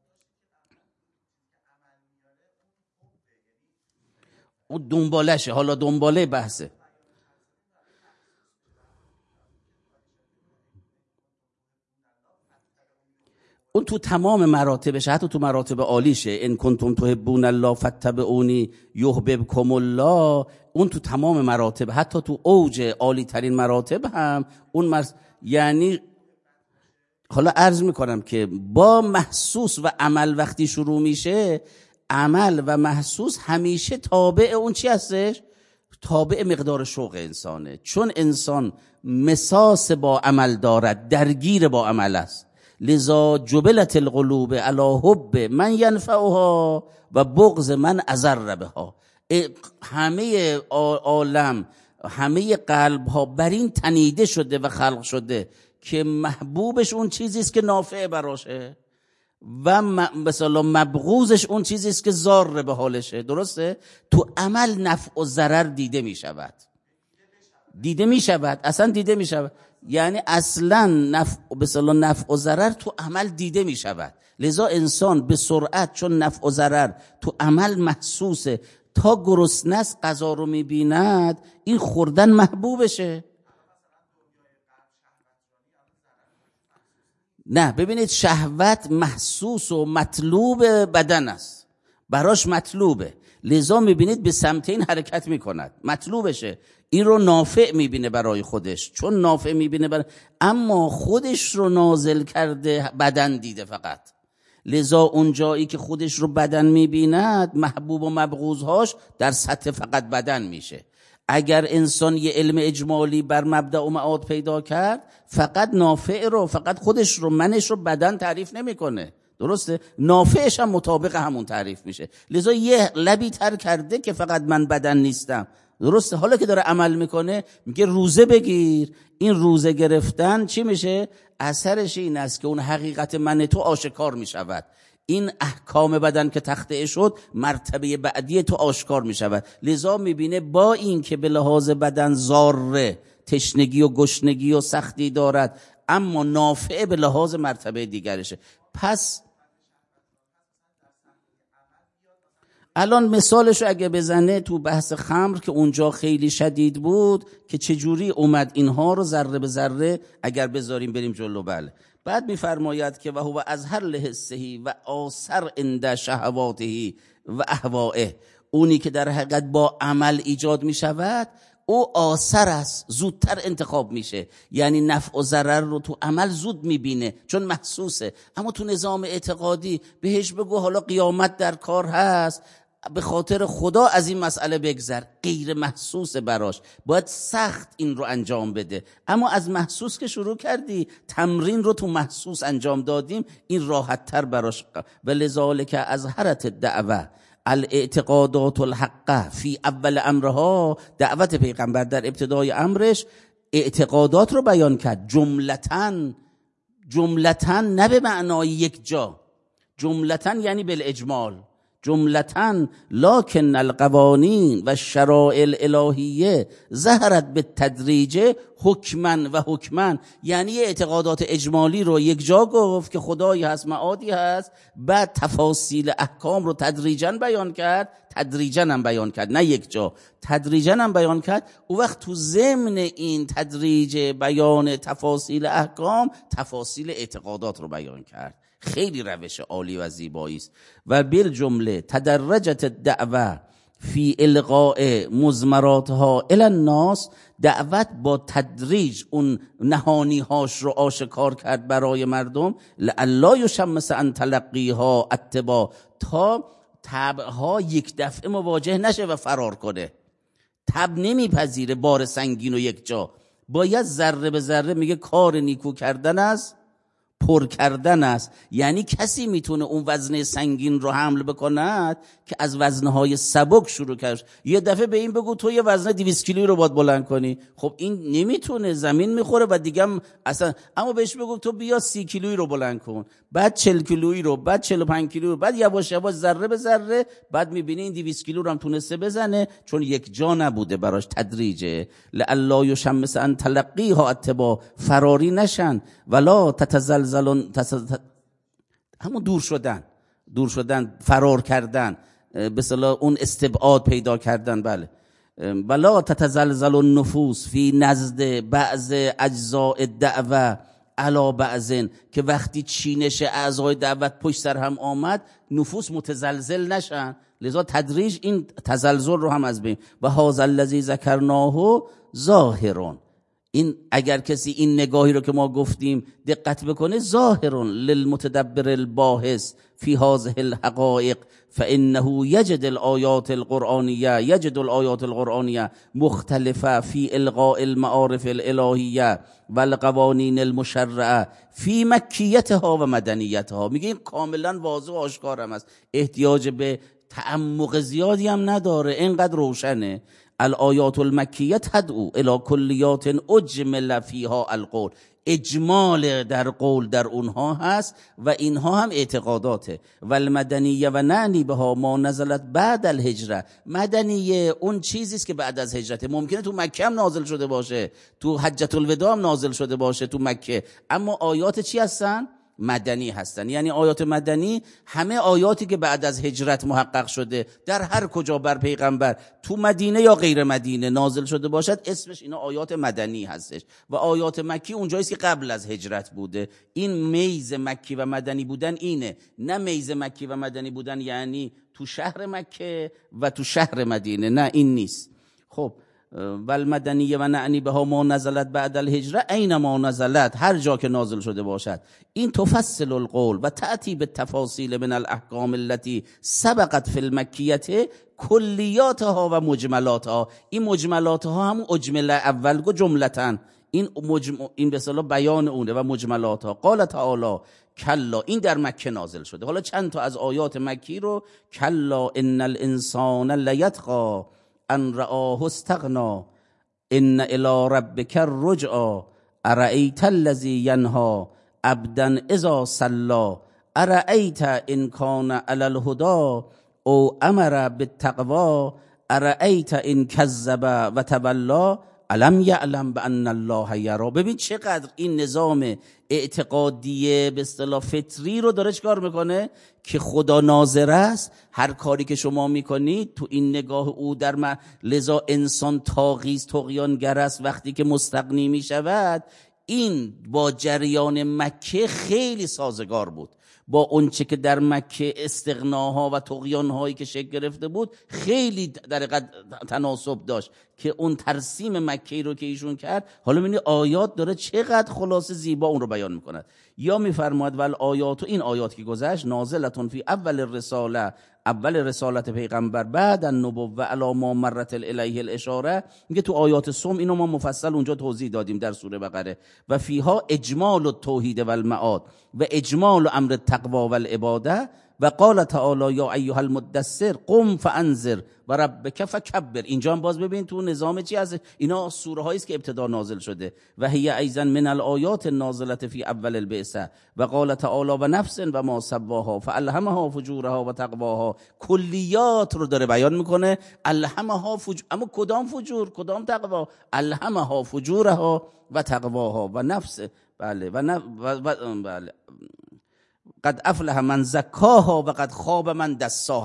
اون دنبالشه، حالا دنباله بحثه. اون تو تمام مراتبش، حتی تو مراتب عالیشه، ان کنتم تحبون الله فاتبعونی یحببکم الله. اون تو تمام مراتب، حتی تو اوج عالی ترین مراتب هم اون یعنی حالا عرض میکنم که با محسوس و عمل وقتی شروع میشه، عمل و محسوس همیشه تابع اون چی هستش؟ تابع مقدار شوق انسانه. چون انسان مساس با عمل دارد، درگیر با عمل است. لذا جبلت القلوب علی حب من ینفعها و بغض من اضر بها. همه عالم، همه قلب ها بر این تنیده شده و خلق شده که محبوبش اون چیزیست که نافع براشه و مثلا مبغوضش اون چیزیست که ضار به حالشه. درسته؟ تو عمل نفع و ضرر دیده می شود، اصلا دیده می شود. یعنی اصلا نفع و ضرر تو عمل دیده می شود. لذا انسان به سرعت، چون نفع و ضرر تو عمل محسوسه، تا گرسنه است غذا رو می بیند، این خوردن محبوبشه. نه، ببینید شهوت محسوس و مطلوب بدن است، براش مطلوبه، لذا میبینید به سمت این حرکت میکند، مطلوبشه، این رو نافع میبینه برای خودش، چون نافع میبینه اما خودش رو نازل کرده بدن دیده فقط. لذا اون جایی که خودش رو بدن میبیند، محبوب و مبغوضهاش در سطح فقط بدن میشه. اگر انسان یه علم اجمالی بر مبدأ و معاد پیدا کرد، فقط نافع رو، فقط خودش رو، منش رو بدن تعریف نمیکنه. درسته؟ نافعش هم مطابق همون تعریف میشه. لذا یه لبی تر کرده که فقط من بدن نیستم. درسته؟ حالا که داره عمل میکنه میگه روزه بگیر. این روزه گرفتن چی میشه؟ اثرش این است که اون حقیقت من تو آشکار میشود. این احکام بدن که تخته شد، مرتبه بعدی تو آشکار می شود. لذا می بینه با این که به لحاظ بدن ضاره، تشنگی و گشنگی و سختی دارد، اما نافع به لحاظ مرتبه دیگرشه. پس الان مثالشو اگه بزنه تو بحث خمر که اونجا خیلی شدید بود که چجوری اومد اینها رو ذره به ذره اگر بذاریم بریم جلو. بله بعد میفرماید که و هو اظهر لحسه و آثر عند شهواته و اهوائه، اونی که در حقیقت با عمل ایجاد میشود او آثر است، زودتر انتخاب میشه، یعنی نفع و ضرر رو تو عمل زود میبینه چون محسوسه. اما تو نظام اعتقادی بهش بگو حالا قیامت در کار هست، به خاطر خدا از این مسئله بگذر، غیر محسوسه براش، باید سخت این رو انجام بده. اما از محسوس که شروع کردی، تمرین رو تو محسوس انجام دادیم، این راحت تر براش. و لذالک اظهرت الدعوه الاعتقادات الحقه فی اول امرها، دعوت پیغمبر در ابتدای امرش اعتقادات رو بیان کرد، جملتاً نه به معنای یک جا، جملتاً یعنی بالاجمال، جملتاً لکن القوانین و الشرائع الالهیه ظهرت بالتدریج حکما، یعنی اعتقادات اجمالی رو یک جا گفت که خدایی هست، معادی هست، بعد تفاصیل احکام رو تدریجاً بیان کرد، تدریجاً هم بیان کرد، نه یک جا، تدریجاً هم بیان کرد. او وقت تو ضمن این تدریج بیان تفاصیل احکام تفاصیل اعتقادات رو بیان کرد. خیلی روش عالی و زیبایی است. و بالجمله تدرجت الدعوه فی القاء مضمراتها الی الناس، دعوت با تدریج اون نهانی هاش رو آشکار کرد برای مردم، لئلا یشمس عن تلقیها اتباع، تا طبعها یک دفعه مواجه نشه و فرار کنه. طبع نمیپذیره بار سنگین و یک جا، باید ذره به ذره. میگه کار نیکو کردن است، پر کردن است، یعنی کسی میتونه اون وزنه سنگین رو حمل بکند که از وزنهای سبک شروع کرد. یه دفعه به این بگو تو یه وزنه 200 کیلویی رو باید بلند کنی، خب این نمیتونه، زمین میخوره و دیگه اصلا. اما بهش بگو تو بیا 30 کیلویی رو بلند کن، بعد 40 کیلویی رو، بعد 45 کیلویی رو، بعد یواش یواش ذره به ذره، بعد میبینی این 200 کیلو رو هم تونسته بزنه، چون یک جا نبوده براش، تدریجه. لئلا یشمس عن تلقیها اتباع، فراری نشن، ولا تتزلزلون، همون دور شدن، فرار کردن، به اصطلاح اون استبعاد پیدا کردن. بله ولا تتزلزل النفوس فی نزد بعض اجزاء الدعوه علی بعضن، که وقتی چینش اعضای دعوت پشت سر هم آمد نفوس متزلزل نشن، لذا تدریج این تزلزل رو هم از بین. و هذا الذی ذکرناه ظاهرون، این اگر کسی این نگاهی رو که ما گفتیم دقت بکنه، ظاهرون للمتدبر الباحث فی هذه الحقائق فانه یجد الآیات القرآنیه مختلفه فی الغاء المعارف الالهیه و القوانین المشرعه فی مکیتها و مدنیتها. میگه این کاملا واضح و آشکار هم است، احتیاج به تعمق زیادی هم نداره، اینقدر روشنه. الآیات المکیه تدعو الی کلیات اجمل فیها القول، اجمال در قول در اونها هست و اینها هم اعتقاداته. و المدنیه و نعنی بها ما نزلت بعد الهجره، مدنیه اون چیزی است که بعد از هجرت، ممکنه تو مکه هم نازل شده باشه، تو حجة الوداع هم نازل شده باشه تو مکه، اما آیات چی هستن؟ مدنی هستن. یعنی آیات مدنی همه آیاتی که بعد از هجرت محقق شده در هر کجا بر پیغمبر تو مدینه یا غیر مدینه نازل شده باشد، اسمش اینا آیات مدنی هستش. و آیات مکی اونجاییست که قبل از هجرت بوده. این میز مکی و مدنی بودن اینه، نه میز مکی و مدنی بودن یعنی تو شهر مکه و تو شهر مدینه، نه این نیست. خب والمدنیه و نعنی بها ما نزلت بعد الهجره اینما نزلت، هر جا که نازل شده باشد. این تفصل القول و تأتی بالتفاصیل من الاحکام التي سبقت فی المکیه کلیاتها و مجملاتها. این مجملاتها هم اجمله اول گو جملتن، این به اصطلاح بیان اونه و مجملاتها. قال تعالی کلا، این در مکه نازل شده. حالا چند تا از آیات مکی رو، کلا ان الانسان لیطغی ان رآه استغنا ان الی ربک الرجعی ارأیت الذی ینهی عبدا اذا صلی ارأیت ان کان علی الهدی او امر بالتقوی ارأیت ان کذب و تولی الم یعلم بان الله یرا. ببین چقدر این نظام اعتقادی به اصطلاح فطری رو داره چیکار میکنه که خدا ناظر است، هر کاری که شما میکنید تو این نگاه او در لذا انسان طاغی طغیانگر است وقتی که مستغنی میشود. این با جریان مکه خیلی سازگار بود، با اونچه که در مکه استغناها و طغیانهایی که شکل گرفته بود خیلی در تناسب داشت که اون ترسیم مکی رو که ایشون کرد. حالا ببینید آیات داره چقدر خلاصه زیبا اون رو بیان میکند. یا میفرماید ول آیات، و این آیات که گذشت نازلتون فی اول الرساله، اول رسالت پیغمبر بعد النبوه علی ما مرت الیه الاشاره، میگه تو آیات صم اینو ما مفصل اونجا توضیح دادیم در سوره بقره. و فیها اجمال التوحید و المعاد و اجمال امر التقوا و العباده. و قال تعالی یا ایها المدثر قم فانذر و ربک فکبر. اینجا هم باز ببین تو نظام چی از اینا سوره هایی است که ابتدا نازل شده. و هی ایضا من الآیات النازله فی اول البعثه. و قال تعالی و نفس و ما سواها فالهمها فجورها و تقواها. کلیات رو داره بیان میکنه. الهمها فجور، اما کدام فجور کدام تقوا؟ الهمها فجورها و تقواها و نفس، بله بله قد افلح من زکاها و قد خواب من دساها.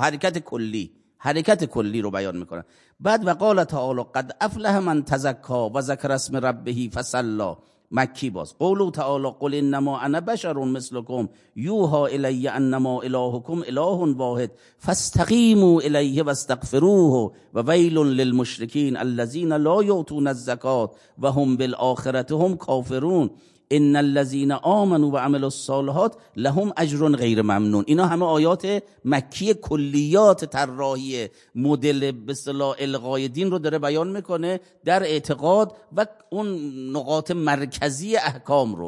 حرکت کلی رو بیان میکنه. بعد و قال تعالی قد افلح من تزکا و ذکر اسم ربه فصلا. مکی باز قولو تعالی قل انما انا بشر مثلکم یوها الی انما الهکم اله واحد فاستقیموا الیه واستغفروه و ویل للمشرکین الذین لا یؤتون الزکات و هم بالآخرة هم کافرون ان الذين آمنوا و عملوا الصالحات لهم اجر غیر ممنون. اینا همه آیات مکی کلیات طراحی مدل به اصطلاح الغای دین رو داره بیان میکنه در اعتقاد و اون نقاط مرکزی احکام.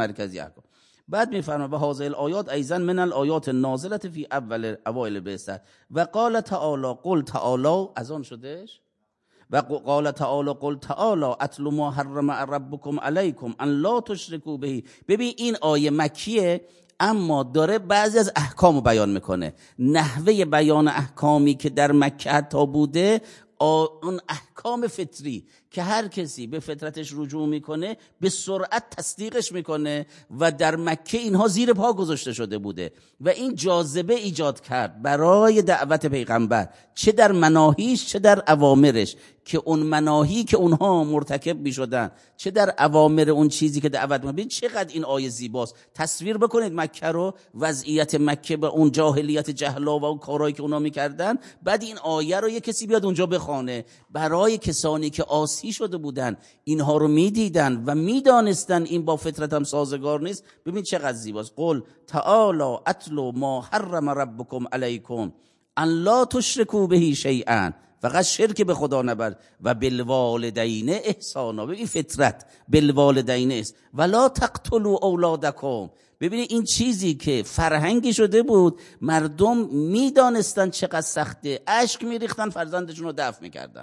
بعد میفرمه و هذه الآیات ایضا من الآیات النازله فی اوائل البعثه. و قال تعالی قل تعالی، از آن شدهش. و قال تعالی قل تعالی اتل ما حرم ربکم علیکم ان لا تشرکوا به. ببین این آیه مکیه اما داره بعضی از احکام رو بیان میکنه. نحوه بیان احکامی که در مکه حتی بوده، اون احکام فطری که هر کسی به فطرتش رجوع میکنه به سرعت تصدیقش میکنه و در مکه اینها زیر پا گذاشته شده بوده و این جاذبه ایجاد کرد برای دعوت پیغمبر، چه در مناهیش چه در اوامرش، که اون مناهی که اونها مرتکب میشدن چه در اوامر اون چیزی که دعوت میکنه. چقدر این آیه زیباست. تصویر بکنید مکه رو، وضعیت مکه با اون جاهلیت جهلا و اون کارهایی که اونا میکردن. بعد این آیه رو یک کسی بیاد اونجا بخونه برای کسانی که عاصی شده بودن، اینها رو میدیدن و میدانستن این با فطرت هم سازگار نیست. ببین چقدر زیباست. قل تعالی اتلو ما حرم ربکم علیکم ان لا تشرکوا به شیئا، فقط شرک به خدا نبر، و بالوالدین احسانا. ببین فطرت بالوالدین است. ولا تقتلوا اولادکم. ببینید این چیزی که فرهنگی شده بود، مردم میدانستن چقدر سخته، اشک میریختن فرزندشون رو دفن میکردن،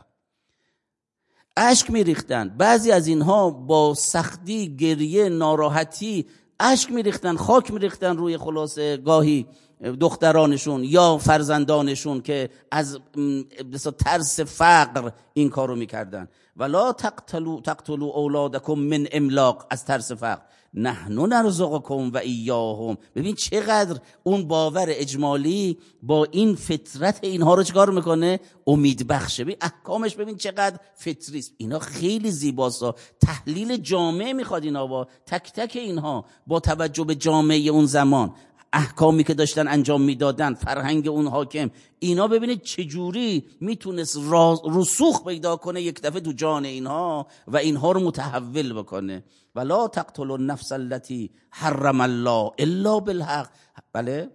اشک میریختن. بعضی از اینها با سختی، گریه، ناراحتی اشک میریختن، خاک میریختن روی خلاصه گاهی دخترانشون یا فرزندانشون که از ترس فقر این کارو میکردن. ولا تقتلوا اولادکم من املاق، از ترس فقر. نحن نرزقکم و ایاهم. ببین چقدر اون باور اجمالی با این فطرت اینها رو چیکار میکنه؟ امید بخشه. ببین احکامش ببین چقدر فطری است. اینا خیلی زیباست. تحلیل جامع میخواد اینا، با تک تک اینها با توجه به جامعه اون زمان، احکامی که داشتن انجام میدادن، فرهنگ اون حاکم، اینا ببینید چجوری میتونست رسوخ پیدا کنه یک دفعه تو جان اینها و اینها رو متحول بکنه. ولا تقتلوا النفس التي حرم الله الا بالحق. بله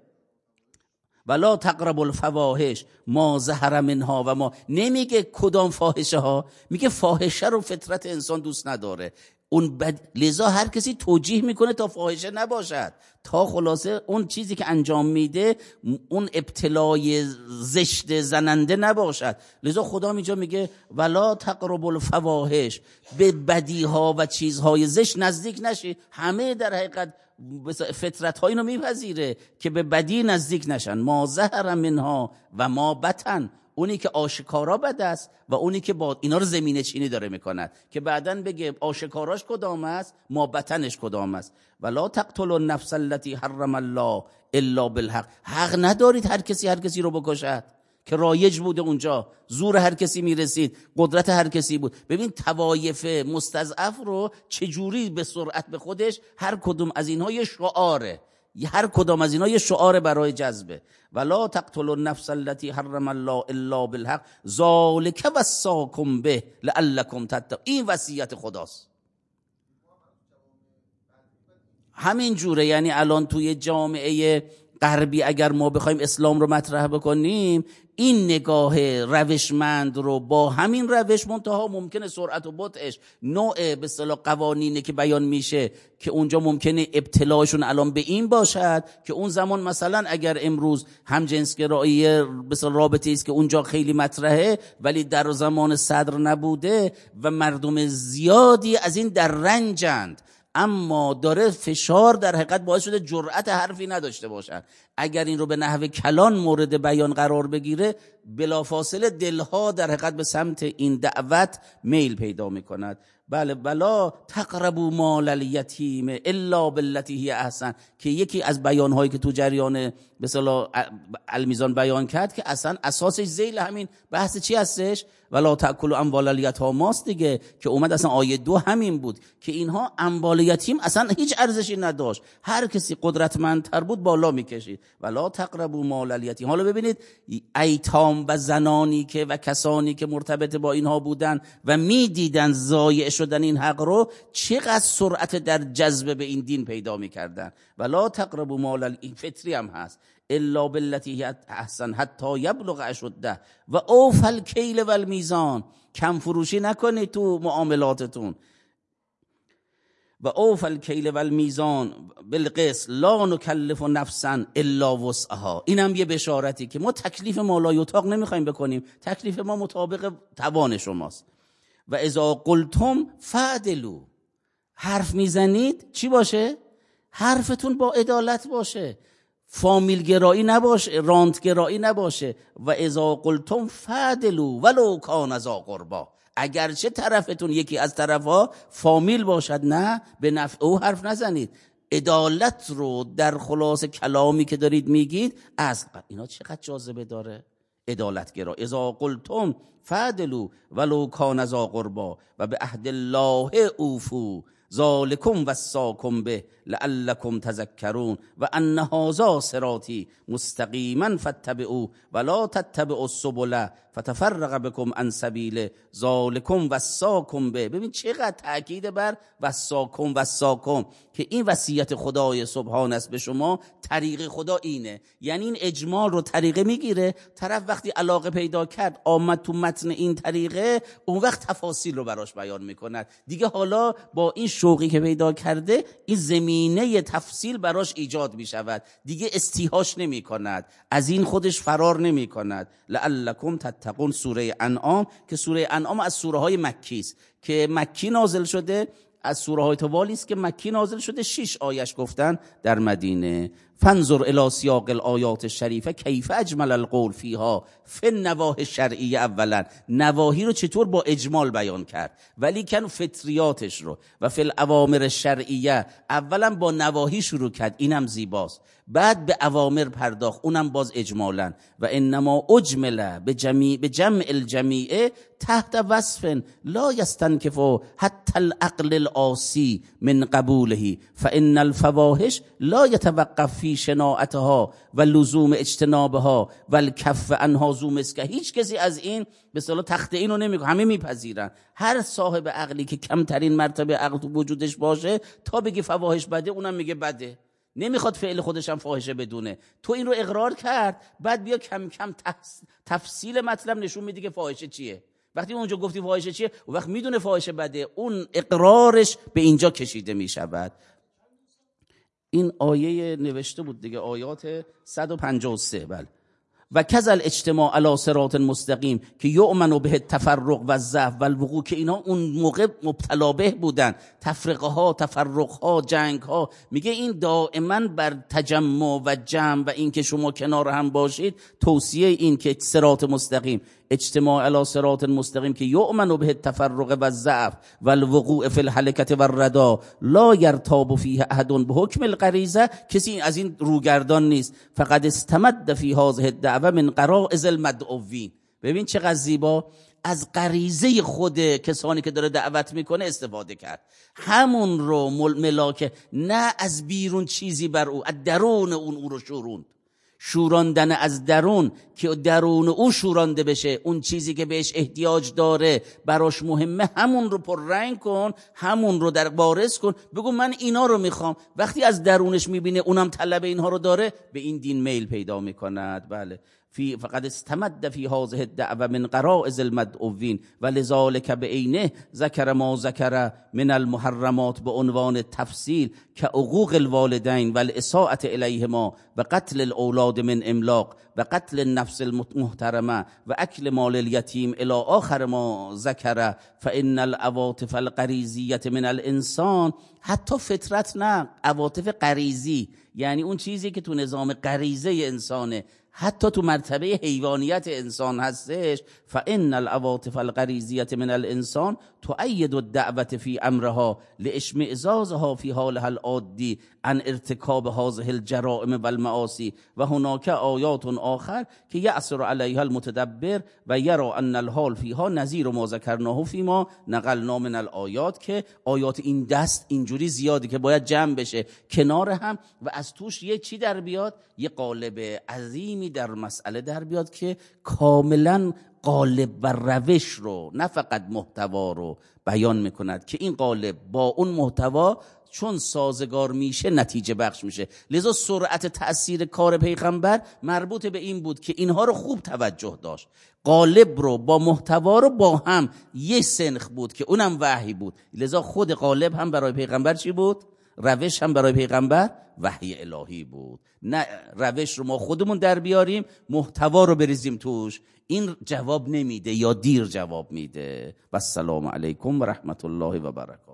ولا تقربوا الفواحش ما ظهر منها و ما. نمیگه کدام فاحشه ها، میگه فاحشه رو فطرت انسان دوست نداره. اون لذا هر کسی توجیه میکنه تا فاحشه نباشد، تا خلاصه اون چیزی که انجام میده اون ابتلای زشت زننده نباشد. لذا خدا اینجا میگه ولا تقربوا الفواحش، به بدیها و چیزهای زشت نزدیک نشی. همه در حقیقت فطرت ها اینو میپذیره که به بدی نزدیک نشن. ما ظهر منها و ما بطن. اونی که آشکارا بد است و اونی که با اینا رو زمینه چینی داره میکند که بعداً بگه آشکاراش کدام است، ما بطنش کدام است. ولا تقتلوا النفس التي حرم الله الا بالحق. حق ندارید هر کسی رو بکشد که رایج بوده اونجا، زور هر کسی میرسید، قدرت هر کسی بود. ببین طوایف مستضعف رو چجوری به سرعت به خودش، هر کدوم از اینها یه شعاره، هر کدام از اینا یه شعار برای جذبه. ولا تقتلوا النفس التي حرم الله الا بالحق ذلک وصاکم به لعلکم تتقون. این وصیت خداست. همین جوره. یعنی الان توی جامعه غربی اگر ما بخوایم اسلام رو مطرح بکنیم، این نگاه روشمند رو با همین روش، منتها ممکنه سرعت و بطئش، نوع به اصطلاح قوانینی که بیان میشه که اونجا ممکنه ابتلاعشون الان به این باشد که اون زمان مثلا اگر امروز هم جنسگرایی به اصطلاح رابطه است که اونجا خیلی مطرحه ولی در زمان صدر نبوده و مردم زیادی از این در رنجند، اما داره فشار در حقیقت باعث شده جرأت حرفی نداشته باشن. اگر این رو به نحو کلان مورد بیان قرار بگیره، بلافاصله دلها در حقیقت به سمت این دعوت میل پیدا میکند. بله، بلا تقربوا مال الیتیم الا بالتی هی احسن، که یکی از بیانهایی که تو جریان به اصطلاح المیزان بیان کرد که اصلا اساسش ذیل همین بحث چی هستش؟ ولا تاکلوا اموال الیتامی است دیگه، که اومد اصلا آیه 2 همین بود که اینها اموال یتیم اصلا هیچ ارزشی نداشت، هر کسی قدرتمندتر بود بالا میکشید. ولا تقربوا مال الیتیم. حالا ببینید ایتام و زنانی که و کسانی که مرتبط با اینها بودن و میدیدن ضایع شدن این حق رو، چقدر سرعت در جذب به این دین پیدا میکردن. ولا تقربوا مال، این فطری هم هست، الا بالتی احسن حتی یبلغ اشده و اوفوا الکیل والمیزان. کم فروشی نکنید تو معاملاتتون. و اوفوا الکیل والمیزان بالقسط لا نکلف نفسا الا وسعها. اینم یه بشارتی که ما تکلیف ما لایطاق نمیخوایم بکنیم، تکلیف ما مطابق توان شماست. و اذا قلتم فعدلوا. حرف میزنید چی باشه؟ حرفتون با عدالت باشه، فامیل گرایی نباشه، رانت گرایی نباشه. و اذا قلتم فعدلوا ولو کان ذا قربا. اگرچه طرفتون یکی از طرفها فامیل باشد، نه به نفع او حرف نزنید. عدالت رو در خلاص کلامی که دارید میگید از اینا چقدر جاذبه داره. عدالت گرا. اذا قلتم فعدلوا ولو کان ذا قربا و به عهد الله اوفوا ذالکم وصاکم به لعلکم تذکرون و ان هذا صراطی مستقیما فاتبعوه ولا تتبعوا السبل فتفرق بكم عن سبیله ذالکم وصاکم به. ببین چقدر تاکید بر وصاکم که این وصیت خدای سبحان است به شما. طریق خدا اینه، یعنی این اجمال رو طریقه میگیره. طرف وقتی علاقه پیدا کرد آمد تو متن این طریقه، اون وقت تفاصیل رو براش بیان میکند دیگه. حالا با این شوقی که پیدا کرده، این زمینه تفصیل براش ایجاد میشود دیگه، استیهاش نمی کند، از این خودش فرار نمی کند. لعلکم تتقون. سوره انعام که سوره انعام از سوره های مکی است که مکی نازل شده، از سوره های توالی است که مکی نازل شده، 6 آیش گفتن در مدینه. فانظر الی سیاق الآیات الشریفه کیف اجمل القول فیها فی النواهی الشرعیه. اولا نواهی رو چطور با اجمال بیان کرد، ولی کن فطریاتش رو. و فی الاوامر الشرعیه اولا با نواهی شروع کرد، اینم زیباست، بعد به اوامر پرداخت، اونم باز اجمالا. و انما اجمل به جمع الجمیع تحت وصف لا یستنکف حتی العقل العاصی من قبوله فان الفواحش لا یتوقف فی شناعتها و لزوم اجتنابها و الکف عنها ذو مسکه. هیچ کسی از این به اصطلاح تخته اینو نمیگه، همه میپذیرن. هر صاحب عقلی که کمترین مرتبه عقل تو وجودش باشه، تا بگی فواحش بده اونم میگه بده، نمیخواد فعل خودش هم فاحشه بدونه. تو این رو اقرار کرد، بعد بیا کم کم تفصیل مطلب نشون میدی که فاحشه چیه. وقتی اونجا گفتی فاحشه چیه، اون وقت میدونه فاحشه بده، اون اقرارش به اینجا کشیده میشود. این آیه نوشته بود دیگه، آیات 153. بله. و کذل اجتماع علی صراط مستقیم که یؤمن به التفرق و الضعف و الوقوع، که اینا اون موقع مبتلا به بودن، تفرقه ها، تفرق ها، جنگ ها. میگه این دائما بر تجمع و جمع و این که شما کنار هم باشید، توصیه این که صراط مستقیم، اجتماع علی صراط مستقیم که یؤمن به التفرق و الضعف و الوقوع فی الهلکة و الردى لا یرتاب فیه احد بحکم الغریزه، کسی از این روگردان نیست. فقد استمد فی هذه الدعوه من غرائز المدعوین. ببین چقدر زیبا، از غریزه خود کسانی که داره دعوت میکنه استفاده کرد، همون رو ملاکه، نه از بیرون چیزی بر او، از درون او رو شوروند. شوراندن از درون که درون او شورانده بشه، اون چیزی که بهش احتیاج داره، براش مهمه، همون رو پررنگ کن، همون رو در بارز کن، بگو من اینا رو میخوام. وقتی از درونش میبینه اونم طلب اینها رو داره، به این دین میل پیدا میکند. بله، فقد استمد فی هذه الدعوه من غرائز المدعوین و لذلک بعینه ذکر ما ذکر من المحرمات به عنوان تفصیل که حقوق الوالدین و الاساءة الیهما و قتل الاولاد من املاق و قتل النفس المحترمه و اکل مال الیتیم الی آخر ما ذکر. فان العواطف الغریزیه من الانسان، حتی فطرت نه، عواطف غریزی یعنی اون چیزی که تو نظام غریزه انسانه، حتی تو مرتبه حیوانیت انسان هستش. فان العواطف الغریزیه من الانسان تؤید الدعوه فی امرها لاشمئزازها فی حالها العادی عن ارتکاب هذه الجرائم و المعاصی و هناك آیات آخر که یأثر علیها المتدبر و یرى ان الحال فیها نظیر ما ذکرناه فیما نقلنا من الآیات، که آیات این دست اینجوری زیادی که باید جمع بشه کنار هم و از توش یه چی در بیاد، یه قالب عظیمی در مسئله در بیاد که کاملا قالب و روش رو، نه فقط محتوا رو بیان میکند، که این قالب با اون محتوا چون سازگار میشه نتیجه بخش میشه. لذا سرعت تأثیر کار پیغمبر مربوط به این بود که اینها رو خوب توجه داشت، قالب رو با محتوا رو با هم یه سنخ بود که اونم وحی بود. لذا خود قالب هم برای پیغمبر چی بود؟ روش هم برای پیغمبر وحی الهی بود. نه روش رو ما خودمون در بیاریم، محتوا رو بریزیم توش، این جواب نمیده یا دیر جواب میده. و السلام علیکم و رحمت الله و برکاته.